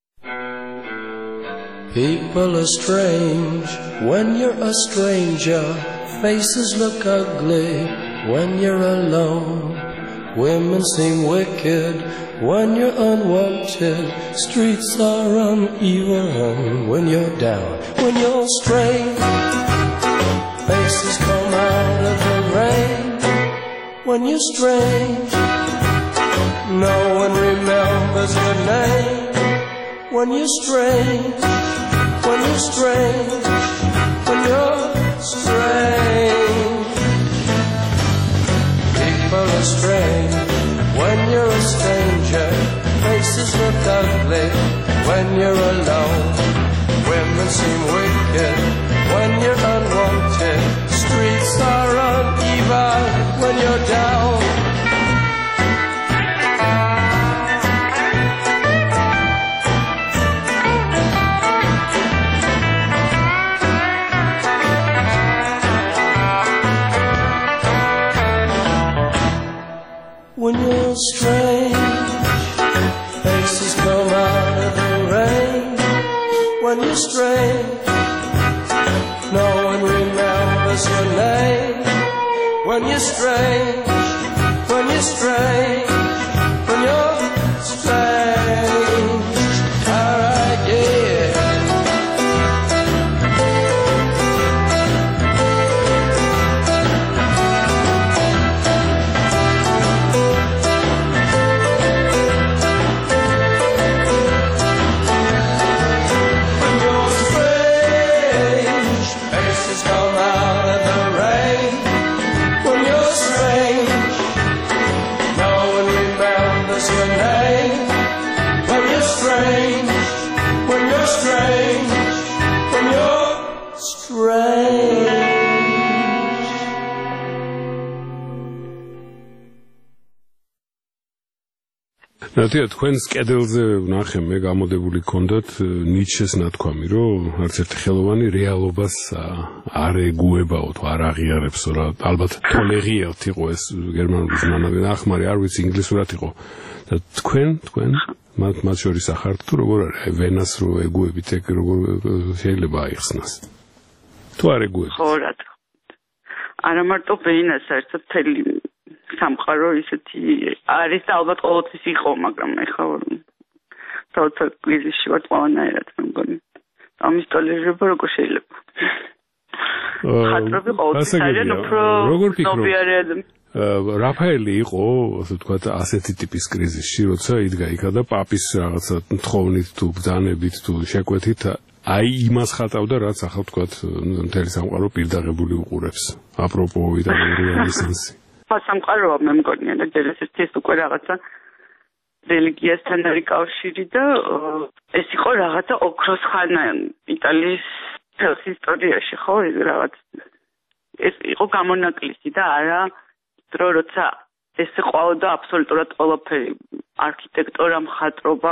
People are strange when you're a stranger. Faces look ugly when you're alone. Women seem wicked when you're unwanted. Streets are uneven when you're down. When you're strange, faces come out of the rain. When you're strange, no one remembers your name. When you're strange, when you're strange, when you're strange. People are strange when you're a stranger. Faces look ugly when you're alone. Women seem wicked when you're unwanted. Streets are uneven when you're down. When you're strange, faces come out of the rain. When you're strange, no one remembers your name. When you're strange, when you're strange, when you're strange. Alright, yeah. When you're strange.
რატია თქვენს კედელზე ვნახე მე გამოდებული გქონდათ ნიჩეს ნათქვამი, რომ არც ერთი ხელოვანი რეალობას არ ეგუებაო, თუ არ აღიარებსო რა. ალბათ თოლერიერთ იყო ეს გერმანული ზმნანები, ნახმარი არ ვიცი ინგლისურად იყო. და თქვენ მათ შორის ახართ თუ როგორ არის ვენას რო ეგუებით ეგ როგორ შეიძლება აიხსნას. თუ არ ეგუებით.
ხო რა. არა მარტო ვენას, საერთოდ მთელი სამყარო ისეთი არის და ალბათ ყოველთვის იყო, მაგრამ ეხლა თორე კრიზისში ვარ ყველანაირად მე მგონი. ამის ტოლერირება როგორ შეიძლება? ხატრები ყოველთვის არიან უფრო ნობიარე ადამიანი.
რაფაელი იყო, ასე ვთქვათ, ასეთი ტიპის კრიზისში, როცა იდგა იქა და პაპის რაღაცა თხოვნით თუ ბრძანებით თუ შეკვეთით აი იმას ხატავდა, რაც ახლა ვთქვათ, მთელი სამყარო პირდაღებული უყურებს. აპროპო იტალიური რენესანსი.
სამყაროა მე მგონია და ეს უკვე რაღაცა რელიგიასთან არის კავშირი და ეს იყო რაღაცა ოქროს ხანა იტალიის მთელს ისტორიაში, ხო, ეს რაღაც ეს იყო გამონაკლისი და არა დრო როცა ეს ყვაოდა აბსოლუტურად ყველაფერი არქიტექტურა, მხატვრობა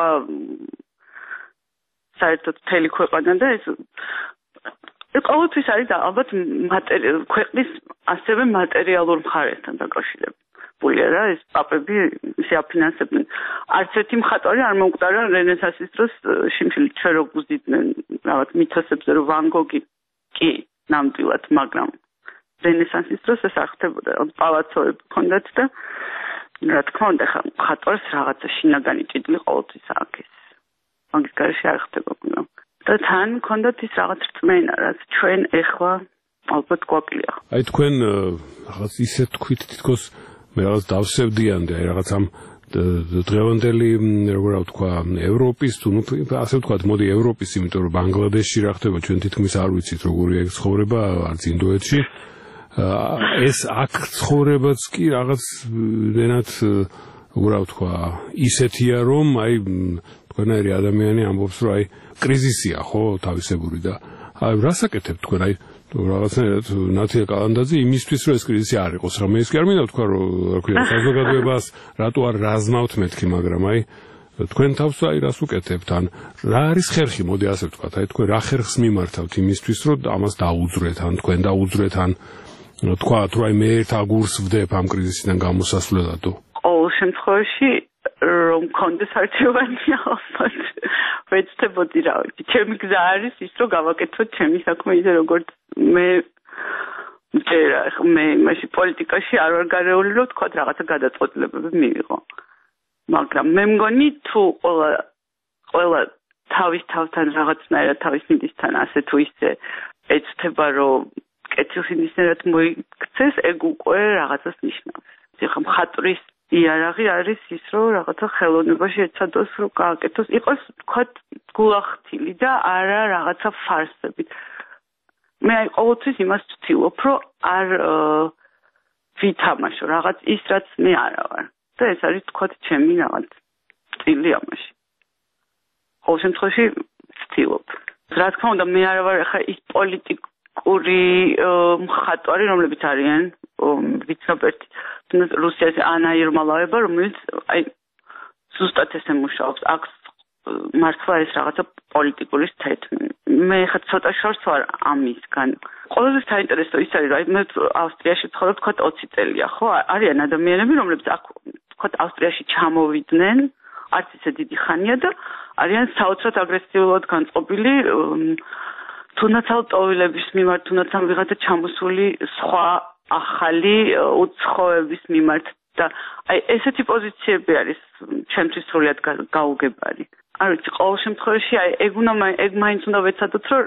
საერთოდ მთელი ქვეყანა და ეს ყოველთვის არის და ალბათ ქვეყნის ასევე მატერიალურ მხარესთან დაკავშირებულია რა ეს პაპები შეაფინანსებდნენ. არც ერთი მხატვარი არ მოუკვდარა რენესანსის დროს შიმშილით ჩვენ რო გვზიდნენ რაღაც მითოსებზე რომ ვან გოგი კი ნამდვილად, მაგრამ რენესანსის დროს ეს არ ხდებოდა. პალაცოები ჰქონდათ და რა თქმა უნდა ხა მხატვარს რაღაცა შინაგანი ჭიდილი ყოველთვის აქვს. მაგის გარშე არ ხდება, მაგრამ და თან მქონდათ ის რაღაც რწმენა, რაც ჩვენ ეხლა ალბათ გვაკლია.
აი თქვენ რაღაც ისე თქვით თითქოს მე რაღაც დავსევდიანდი, აი რაღაც ამ დღევანდელი როგორ ვთქვა, ევროპის თუ ასე ვთქვათ, მოდი ევროპის, იმიტომ რომ ბანგლადეშში რა ხდება, ჩვენ თითქმის არ ვიცით როგორია ეგ ცხოვრება, არც ინდოეთში. ეს აქ ცხოვრებაც კი რაღაც დენად როგორ ვთქვა, ისეთია რომ აი თქვენაირი ადამიანი ამბობს რომ აი კრიზისია ხო თავისებური და აი რასაკეთებთ თქვენ აი რაღაცნაირად ნათია კალანდაძე იმისთვის რომ ეს კრიზისი არ იყოს რა მე ის კი არ მინდა ვთქვა რომ რა ქვია საზოგადოებას რატო არ რაზმავთ მეთქი მაგრამ აი თქვენ თავს აი რას უკეთებთ ან რა არის ხერხი მოდი ასე ვთქვა აი თქვენ რა ხერხს მიმართავთ იმისთვის რომ ამას დაუძვრეთ ან თქვენ დაუძვრეთ ან თქვა თუ აი მე ერთ აგურს ვდებ ამ კრიზისიდან გამოსასვლელადო
ყოველ შემთხვევაში რომ კონდეს არჩევანი ალბათ ვეცდებოდი რა ვიცი ჩემი გზა არის ის რომ გავაკეთოთ ჩემი საქმე ისე როგორც მე მაშინ პოლიტიკაში არ ვარ გარეული რომ თქვა რაღაცა გადაწყვეტილებები მივიღო მაგრამ მე მგონი თუ ყველა თავის თავთან რაღაცნაირად თავის ნიდისთან ასე თუ ისე ეცდება რომ კეთილს ნისერად მოიქცეს ეგ უკვე რაღაცას ნიშნავს ეხლა მხატვრის იარაღი არის ის რომ რაღაცა ხელოვნებაში ეცადოს რომ გააკეთოს იყოს თქვა გულახთილი და არა რაღაცა ფარსებით მე აი ყოველთვის იმას ვცდილობ რომ არ ვითამაშო რაღაც ის რაც მე არა ვარ და ეს არის თქვა ჩემი რაღაც სტილი ამაში ყოველ შემთხვევაში ვცდილობ რა თქმა უნდა მე არა ვარ ახლა ის პოლიტიკური მხატვარი რომლებიც არიან ვიცნობერტი რუსეთის ანა ირმალაევა რომელიც აი ზუსტად ესე მუშაობს აქვს მართლა ეს რაღაცა პოლიტიკური თეთრი მე ხა ცოტა შორს ვარ ამისგან ყველაზე საინტერესო ის არის რომ მე ავსტრიაში ვცხოვრობ თქვა 20 წელია ხო არიან ადამიანები რომლებიც აქ თქვა ავსტრიაში ჩამოვიდნენ არც ისე დიდი ხანია და არიან საოცრად აგრესიულად განწყობილი თუნდაც ალტოვილების მიმართ თუნდაც ამ ვიღაცა ჩამოსული სხვა ახალი უცხოების მიმართ და აი ესეთი პოზიციები არის ჩემთვის სრულად გაუგებარი. არ ვიცი, ყოველ შემთხვევაში აი ეგ მაინც უნდა ვეცადოთ რომ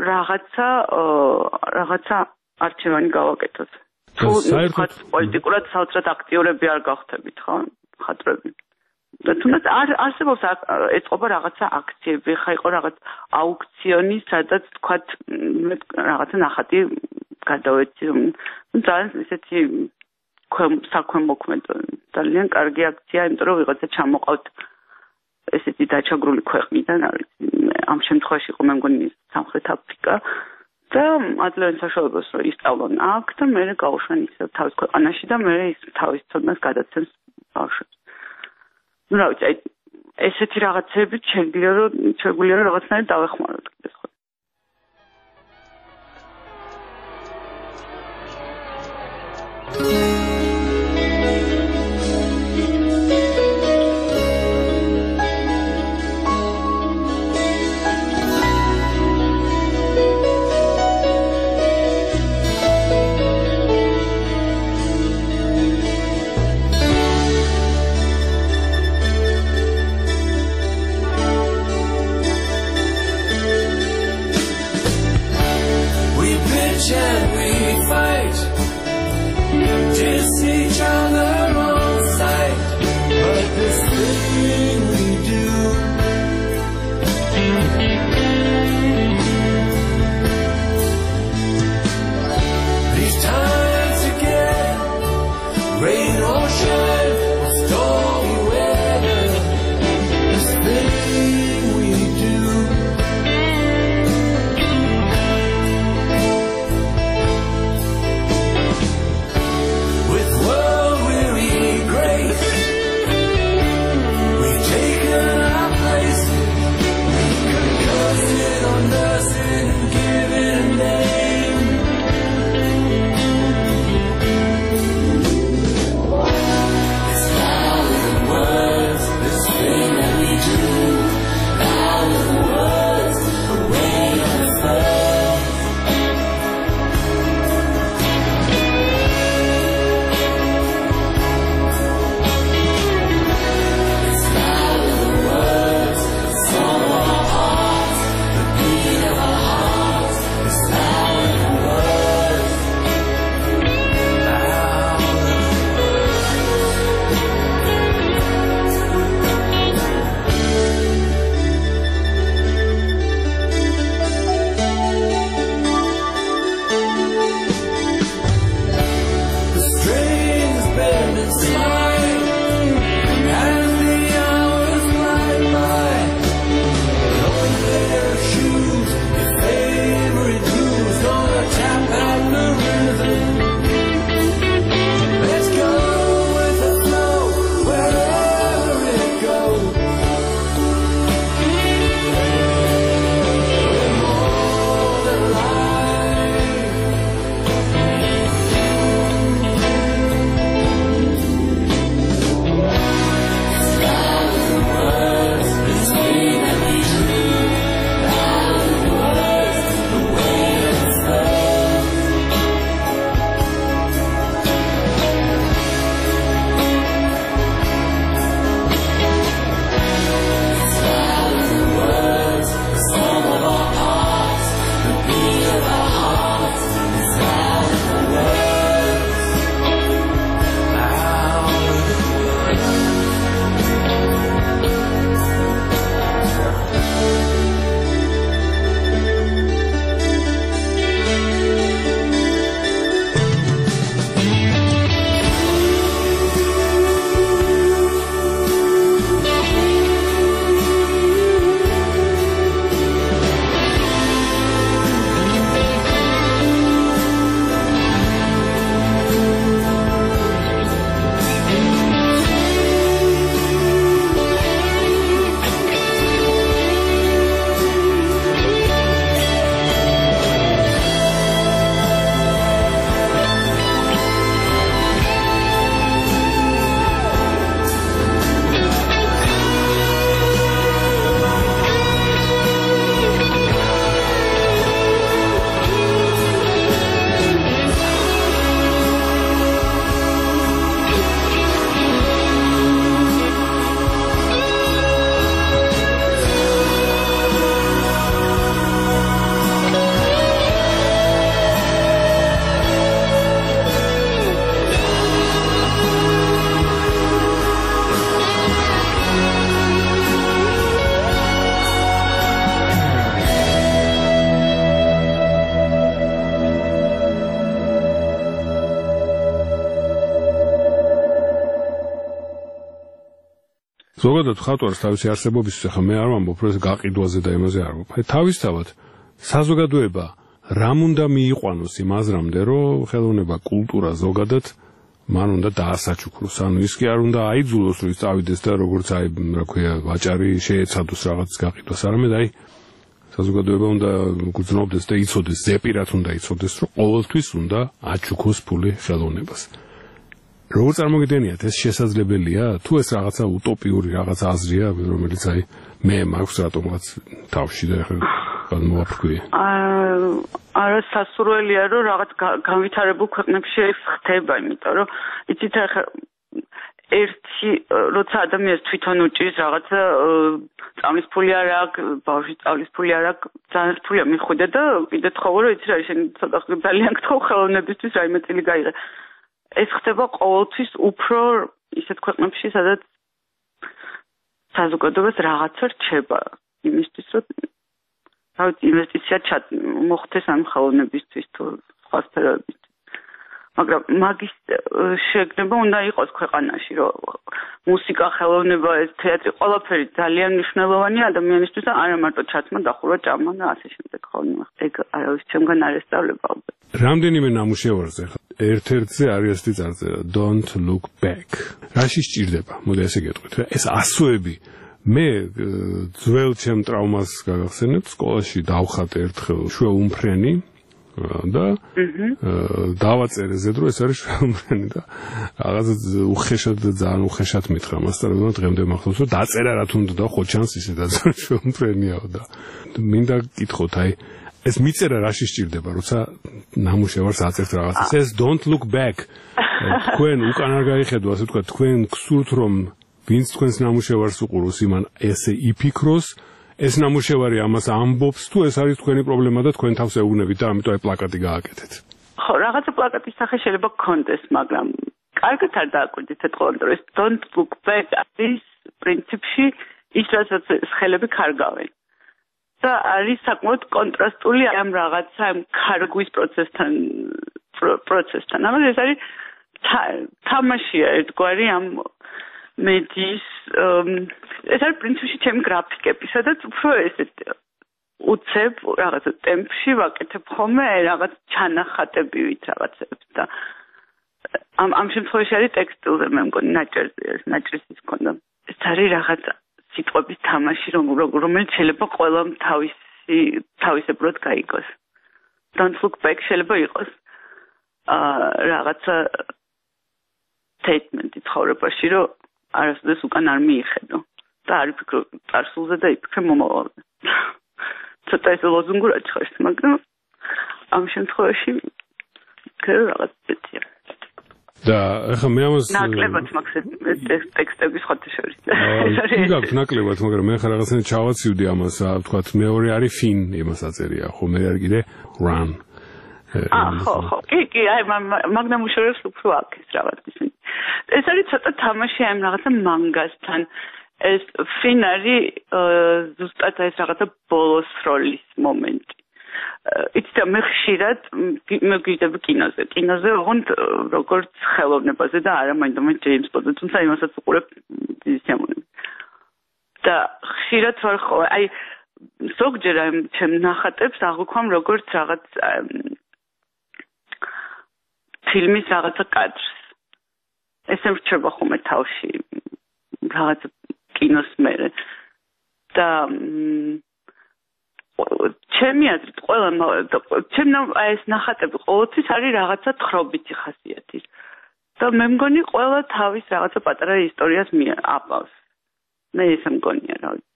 რაღაცა არჩევანი გავაკეთოთ. თუ საერთოდ პოლიტიკურად საოცრად აქტიურები არ გავხდებით, ხო? მხატვრები. და თუნდაც არსებობს ეწყობა რაღაცა აქციები, ხა იყო რაღაც აუქციონი, სადაც თქვათ რაღაცა ნახატი გადავეცი ძალიან ისეთი საქვემოქმედო ძალიან კარგი აქცია, იმიტომ რომ ვიღაცა ჩამოყავთ ესეთი დაჩაგრული ქვეყნიდან, არის ამ შემთხვევაში იყო მე მგონი სამხრეთ აფრიკა და ადლიან საშუალებას რომ ისწავლონ აქ და მე გავუშვან ისე თავის ქვეყანაში და მე ის თავის ცოდნას გადაცემს ბავშვებს. ну რა ვიცი ესეთი რაღაცებით შეგვიძლია რომ რაღაცნაირად დავეხმაროთ კიდე სხვა.
ზოგადად ხატვარს თავისი არსებობისთვის ახლა მე არ ვამბობ, რომ ეს გაყიდვაზე და იმაზე არ ვამბობ. თავისთავად საზოგადოება რამ უნდა მიიყვანოს იმ აზრამდე, რომ ხელოვნება, კულტურა ზოგადად მან უნდა დაასაჩუქროს, ანუ ის კი არ უნდა აიძულოს, რომ ის წავიდეს და როგორც აი, რა ქვია, ვაჭარი შეეცადოს რაღაც გაყიდვას, არამედ აი საზოგადოება უნდა გრძნობდეს და იცოდეს, ზეპირად უნდა იცოდეს, რომ ყოველთვის უნდა აჩუქოს ფული ხელოვნებას. როგორ წარმოგიდგენიათ, ეს შესაძლებელია? თუ ეს რაღაცა უტოპიური რაღაცა აზრია, რომელიც აი მე მაქვს რატომღაც თავში და ახლა განმოვაფრქვი.
არა სასურველია, რომ რაღაც განვითარებულ ქვეყნებში ეს ხდება, იმიტომ რომ იცით ახლა ერთი როცა ადამიანს თვითონ უჭირს რაღაცა წამლის ფული არ აქვს, ბავშვი წამლის ფული არ აქვს, ძალიან რთულია მიხვიდე და კიდე თხოვო რომ იცი რა შენ ცოტა ძალიან გთხოვ ხელოვნებისთვის რაიმე წილი გაიღე. ეს ხდება ყოველთვის უფრო ისეთ ქვეყნებში, სადაც საზოგადოებას რაღაცა რჩება იმისთვის, რომ თავის ინვესტიცია მოხდეს ამ ხელოვნებისთვის თუ სხვა სფეროებისთვის. მაგრამ მაგის შეგნება უნდა იყოს ქვეყანაში, რომ მუსიკა, ხელოვნება, ეს თეატრი, ყველაფერი ძალიან მნიშვნელოვანია ადამიანისთვის და არა მარტო ჩაცმა, დახურვა, ჭამა და ასე შემდეგ ხოლმე. ეგ არავის ჩემგან არ ესწავლება ალბათ.
რამდენიმე ნამუშევარზე ერთ-ერთზე არის ასეთი წარწერა Don't look back. რაში სჭირდება? მოდი ესე გეტყვით რა. ეს ასოები მე ძველ ჩემ ტრავმას გაგახსენებ, სკოლაში დავხატე ერთხელ შვეუმფრენი და დავაწერე ზედრო ეს არის შვეუმფრენი და რაღაცა უხეშად და ძალიან უხეშად მითხრა მასწავლებელმა დღემდე მახსოვს რომ დაწერა რა თუნდა და ხო ჩანს ისე და შვეუმფრენიაო და მინდა გითხოთ აი ეს მიწერა რაში სჭირდება როცა ნამუშევარს აწერთ რაღაცას ეს don't look back თქვენ უკან არ გაიხედო ასე ვთქვა თქვენ გსურთ რომ ვინც თქვენს ნამუშევარს უყუროს იმან ესე იფიქროს ეს ნამუშევარი ამას ამბობს თუ ეს არის თქვენი პრობლემა და თქვენ თავს ეუბნებით და ამიტომ აი პლაკატი გააკეთეთ. ხო, რაღაცა პლაკატის სახე შეიძლება გქონდეს, მაგრამ კარგად არ დააკვირდით ეთქოლოდ რომ ეს don't look back ის პრინციპში ის რასაც ხელები კარგავენ. და არის საკმაოდ კონტრასტული ამ რაღაცა ამ კარგვის პროცესთან. ამაზე ეს არის თამაშია ერთგვარი ამ მედიის ეს არის პრინციპში ჩემი გრაფიკები, სადაც უფრო ესეთ უცებ რაღაცა ტემპში ვაკეთებ ხოლმე რაღაც ჩანახატებივით რაღაცებს და ამ შემთხვევაში არის ტექსტილზე მე მგონი ნაჭრისის მქონდა. ეს არის რაღაცა სიტყვების თამაში რომელიც შეიძლება ყველამ თავისებურად გაიგოს. Don't look back შეიძლება იყოს რაღაცა statement-ი ცხოვრებაში რომ არასოდეს უკან არ მიიხედო და არ ვფიქრო წარსულზე და იფიქრე მომავალზე. ცოტა ეს ლოზუნგურად ხარს, მაგრამ ამ შემთხვევაში რაღაც პეტია. და ახლა მე ამას
ნაკლებად მაქვს ტექსტების ხოთშორის.
გიგავთ ნაკლებად, მაგრამ მე ახლა რაღაცნაირად ჩავაცივდი ამას, ვთქვათ, მეორე არის фин იმას აწერია, ხო, მე არ კიდე run. ხო, კი, აი მაგნამუშევარებს უფრო აქვს რაღაც ისინი. ეს არის ცოტა თამაში ამ რაღაცა მანგასთან. ეს фин არის ზუსტად ეს რაღაცა ბოლოს როლის მომენტი. იცით მე ხშირად მოგიძებ კინოზე ოღონდ როგორც ხელოვნებაზე და არა მაინდამაინც ჯეიმს ბონდზე, თუმცა იმასაც უყურებ დიდი სიამოვნებით. და ხშირად ვარ ხო, აი ზოგჯერ ამ ჩემ ნახატებს აღვიქვამ როგორც რაღაც ფილმის რაღაცა კადრს. ესე რჩება ხოლმე თავში რაღაც კინოს მერე და ჩემი აზრით ყველა ეს ნახატები ყოველთვის არის რაღაცა თხრობითი ხასიათის და მე მგონი ყველა თავის რაღაცა პატარა ისტორიას აპავს. მე ესე მგონია რა ვიცი.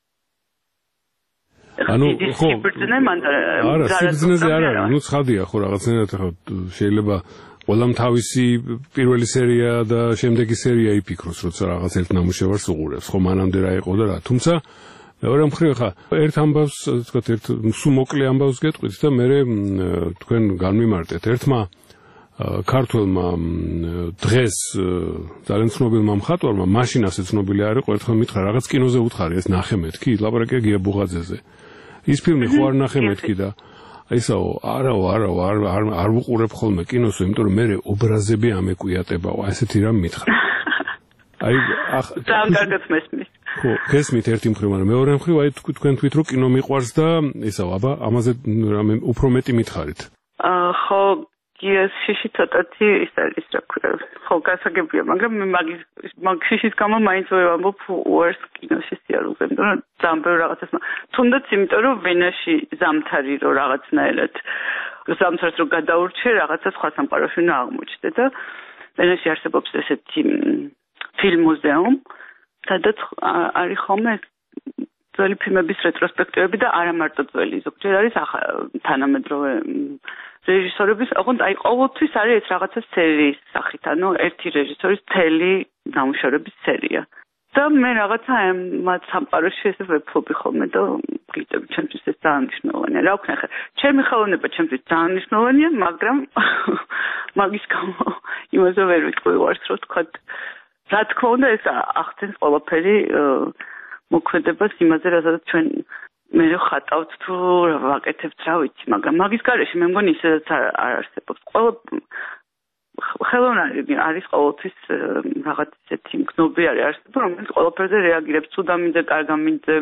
ანუ ხო არა სიბრძნეზე არ არის, ნუ ცხადია ხო რაღაცნაირად ხო შეიძლება ყველამ თავისი პირველი სერია და შემდეგი სერია იფიქროს, როცა რაღაც ერთ ნამუშევარს უყურებს, ხო მანამდე რა იყო და რა. თუმცა მეორე მხრივ ხა ერთ ამბავს, თქვათ ერთ სუმოკლე ამბავს გეტყვით და მე თქვენ განმიმარტეთ ერთმა ქართველმა დღეს ძალიან ცნობილმა მხატვარმა, მაშინ ასე ცნობილი არ იყო, ერთხელ მითხრა რაღაც კინოზე უთხარი ეს ნახე მეთქი, ლაპარაკია გია ბუღაძეზე. ის ფილმი ხო არ ნახე მეთქი და აისაო, არ ვუყურებ ხოლმე კინოს, იმიტომ რომ მე ობრაზები ამეკვიატებაო, ასეთი რამ მითხრა. აი
ძალიან კარგად მესმის.
ხო, გესმით ერთი მხრივ, მაგრამ მეორე მხრივ აი თქვენ თვით რომ კინო მიყვარს და ესაო, აბა ამაზე რამე უფრო მეტი მითხარით.
ხო, მაგიას შიში ცოტათი ის არის რა ქვია ხო გასაგებია მაგრამ მე მაგ შიშის გამო მაინც ვამბობ უარს კინოში სიარულზე იმიტომ რომ ძალიან ბევრი რაღაცას თუნდაც იმიტომ რომ ვენაში ზამთარი რო რაღაცნაირად ზამთარს რო გადაურჩე რაღაცა სხვა სამყაროში უნდა აღმოჩნდე და ვენაში არსებობს ესეთი ფილმ მუზეუმი სადაც არის ხოლმე ძველი ფილმების რეტროსპექტივები და არა მარტო ძველი ზოგჯერ არის თანამედროვე რეჟისორების ოღონდ აი ყოველთვის არის ეს რაღაცა სერიის სახით ანუ ერთი რეჟისორის მთელი ნამუშევრების სერია და მე რაღაცა მათ სამყაროში ესე ვეფლობი ხოლმე და გიტები ჩემთვის ეს ძალიან მნიშვნელოვანია რა ვქნა ხა ჩემი ხელოვნება ჩემთვის ძალიან მნიშვნელოვანია მაგრამ მაგის გამო იმაზე ვერ ვიტყვი ვარს რო თქვა რა თქმა უნდა ეს ახდენს ყველაფერი მოქმედებას იმაზე რასაც ჩვენ მე ხატავთ თუ ვაკეთებთ რა ვიცი მაგრამ მაგის გარეშე მე მგონი ისედაც არ არსებობს ყველა ხელოვანი არის ყოველთვის რაღაც ისეთი მგნობი არსებობს რომელიც ყველაფერზე რეაგირებს ცუდამინზე კარგამინზე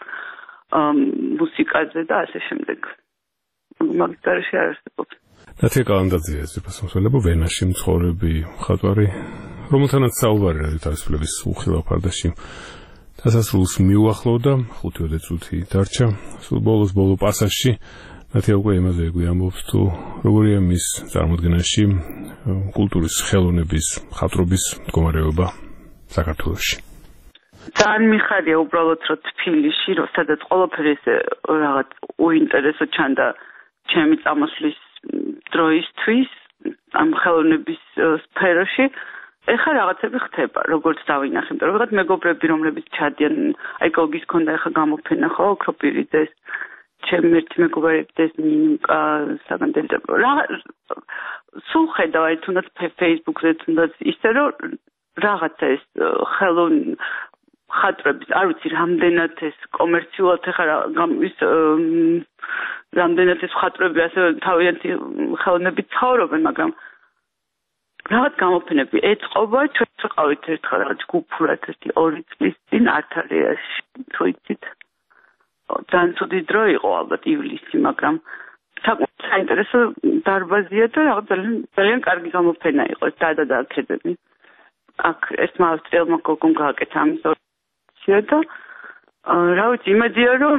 მუსიკაზე და ასე შემდეგ მაგის გარეშე არ არსებობს
ნათია კალანდაძე ზეპასმოსველებო ვენაში მცხოვრები მხატვარი რომელთანაც საუბარი თავისუფლების უხილავ ფარდაში დასასრულს მიუახლოვდა 5 წუთი დარჩა სულ ბოლო პასაჟში ნათია უკვე იმაზე გვიამბობს თუ როგორია მის წარმოდგენაში კულტურის ხელოვნების მხატვრობის მდგომარეობა საქართველოში
ძალიან მიხარია უბრალოდ რომ თბილისში რომ სადაც ყველაფერი ეს რაღაც უინტერესო ჩანდა ჩემი წამოსვლის დროისთვის ამ ხელოვნების სფეროში ეხლა რაღაცები ხდება, როგორც დავინახე, იმიტომ რომ ვიღაც მეგობრები, რომლებიც ჩადიან, აი გოგის ქონდა ეხლა გამოფენა ხო, ოქროპირიძეს, ჩემი ერთი მეგობარი ეს ნინკა საგანდელდება. რა სულ ხედავ აი თუნდაც Facebook-ზე, თუნდაც ისე რომ რაღაცა ეს ხატრების, არ ვიცი, რამდენად ეს კომერციულად ეხლა ის რამდენად ეს ხატრები ასე თავიანთი ხელოვნებით ცხოვრობენ, მაგრამ რაღაც გამოფენები ეწყობა ჩვენ ვიყავით ერთხელ რაღაც გუფურად ერთი 2 წლის წინ არტალიაში თუ იცით ძალიან ცუდი დრო იყო ალბათ ივლისი მაგრამ საკმაოდ საინტერესო დარბაზია და რაღაც ძალიან კარგი გამოფენა იყო და აქედები აქ ერთმა ავსტრიელმა გოგომ გააკეთა ამის ორგანიზაცია და რა ვიცი იმედია რომ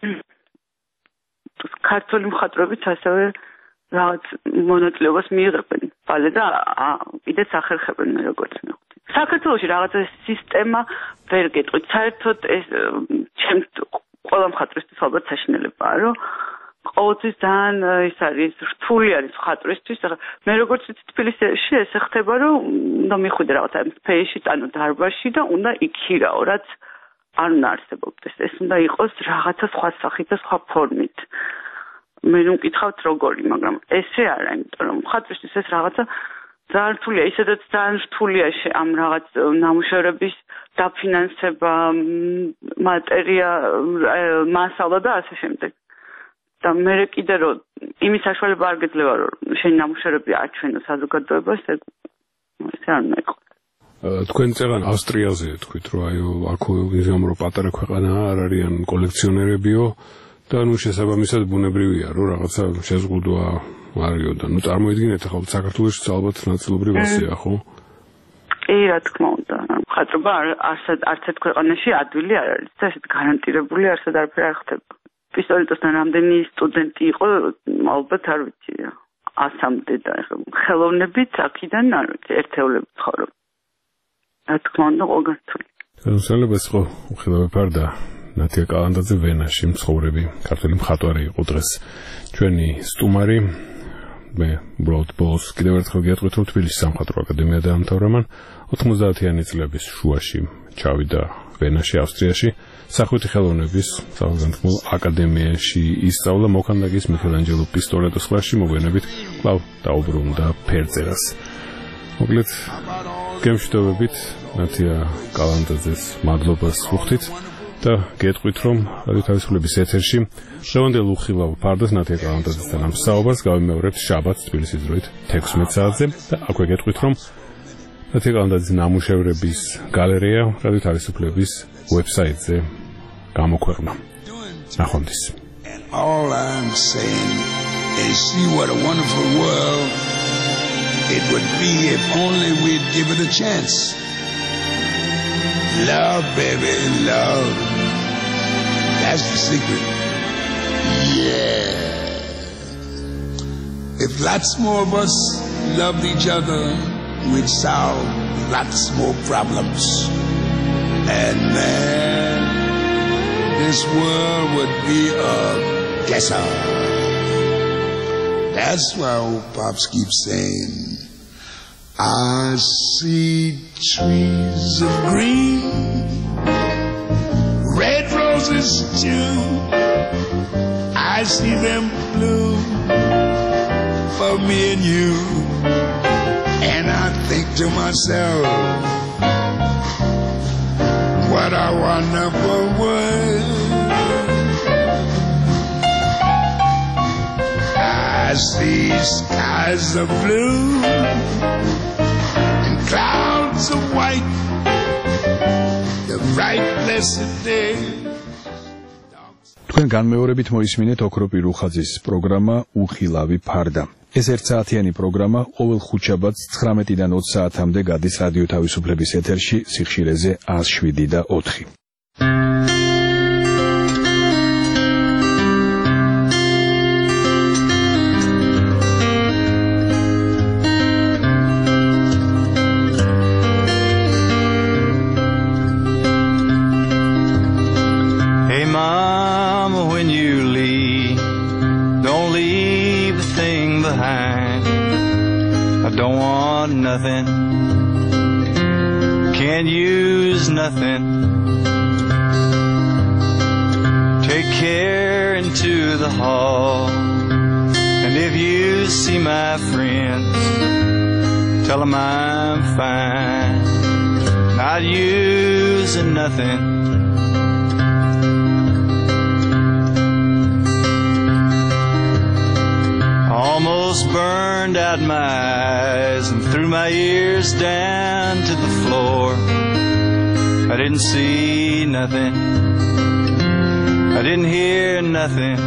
ქართული მხატვრებიც ასევე რაღაც მონაწილეობას მიიღებენ ბალე და კიდეც ახერხებენ მე როგორც მივხვდი. საქართველოში რაღაცა სისტემა ვერ გეტყვით. საერთოდ ეს ჩემ ყველა მხატვრისთვის ალბათ საშინელებაა, რომ ყოველთვის ძალიან ის არის რთული არის მხატვრისთვის. მე როგორც ვიცი თბილისში ესე ხდება, რომ უნდა მიხვიდე რაღაცა სპეისში, ანუ დარბაზში და უნდა იქირაო, რაც არ უნდა არსებობდეს. ეს უნდა იყოს რაღაცა სხვა სახით და სხვა ფორმით. მე ვკითხავთ როგორი, მაგრამ ესე არა, იმიტომ რომ მხატვრისთვის ეს რაღაცა ძალიან რთულია, ისედაც ძალიან რთულია ამ რაღაც ნამუშევრების დაფინანსება, მატერია, მასალა და ასე შემდეგ. და მე კიდე რომ იმის საშუალება არ გეძლევა, რომ შენი ნამუშევრები აჩვენო საზოგადოებას, ესე არ უნდა იყოს.
თქვენ წერან ავსტრიაზე თქვით, რომ აი აქ ისე რომ პატარა ქვეყანა არ არიან კოლექციონერებიო და ნუ შესაბამისად ბუნებრივია რომ რაღაცა შეზღუდვა არისო და ნუ წარმოიდგინეთ ახლა საქართველოში ალბათ ნაწილობრივ ასეა ხო?
კი რა თქმა უნდა მხატვრობა არც ერთ ქვეყანაში ადვილი არ არის და ესეთ გარანტირებული არსად არაფერი არ ხდება პისტოლეტოსთან რამდენი სტუდენტი იყო ალბათ არ ვიცი 100-მდე და ხელოვნებით აქედან არ ვიცი ერთეულები ცხოვრობ რა თქმა უნდა ყველგან თული
ხელოვნებას ხო უხილავე ფარდა ნათია კალანდაძე ვენაში მცხოვრები ქართული მხატვარი იყო დღეს ჩვენი სტუმარი მე უბრალოდ ბოლოს კიდევ ერთხელ გეტყვით რომ თბილისის სამხატვრო აკადემია დაამთავრა მან 90-იანი წლების შუაში ჩავიდა ვენაში ავსტრიაში სახვითი ხელოვნების სახელმწიფო აკადემიაში ისწავლა მოქანდაკის მიქელანჯელო პისტოლეტოს კლასში მოგვიანებით კვლავ დაუბრუნდა ფერწერას მოკლედ გემშვიდობებით ნათია კალანდაძეს მადლობას ვუხდით და გეტყვით რომ თავისუფლების ეთერში დღევანდელ უხილავ ფარდას ნათია კალანდაძესთან ამ საუბარს გავიმეორებთ შაბათს თბილისის დროით 16 საათზე და აქვე გეტყვით რომ ნათია კალანდაძის ნამუშევრების გალერეა თავისუფლების ვებსაიტზე გამოქვეყნა. ნახვამდის.
All I'm saying is see what a wonderful world it would be if only we'd give it a chance. Love, baby, love. That's the secret. Yeah. If lots more of us loved each other, we'd solve lots more problems. And man, this world would be a guesser. That's why old Pops keeps saying, I see trees of green, red roses too. I see them bloom for me and you. And I think to myself, what a wonderful world. I see skies of blue and clouds of white, the bright blessed day.
თქვენ განმეორებით მოისმინეთ ოქროპირ რუხაძის პროგრამა უხილავი ფარდა. ეს ერთსაათიანი პროგრამა ყოველ ხუთშაბათს 19-დან 20 საათამდე გადის რადიო თავისუფლების ეთერში სიხშირეზე 107.4.
Nothing, can't use nothing. Take care into the hall, and if you see my friends, tell them I'm fine, not using nothing. Almost burned out my eyes and threw my ears down to the floor. I didn't see nothing, I didn't hear nothing.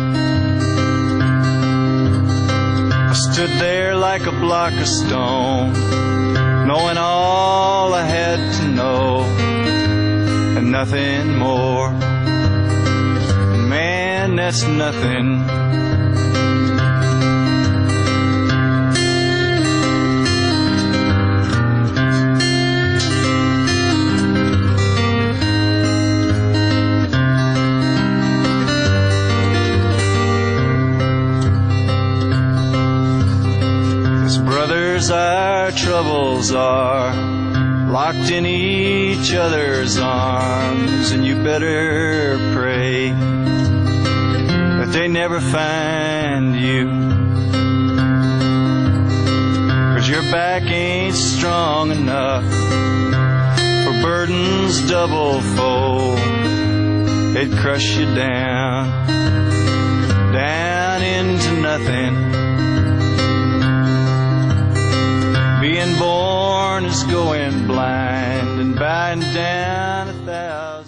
I stood there like a block of stone, knowing all I had to know and nothing more. And man, that's nothing. Our troubles are locked in each other's arms, and you better pray that they never find you, 'cause your back ain't strong enough for burdens double fold. They'd crush you down, down into nothing. Being born is going blind and bowing down 1,000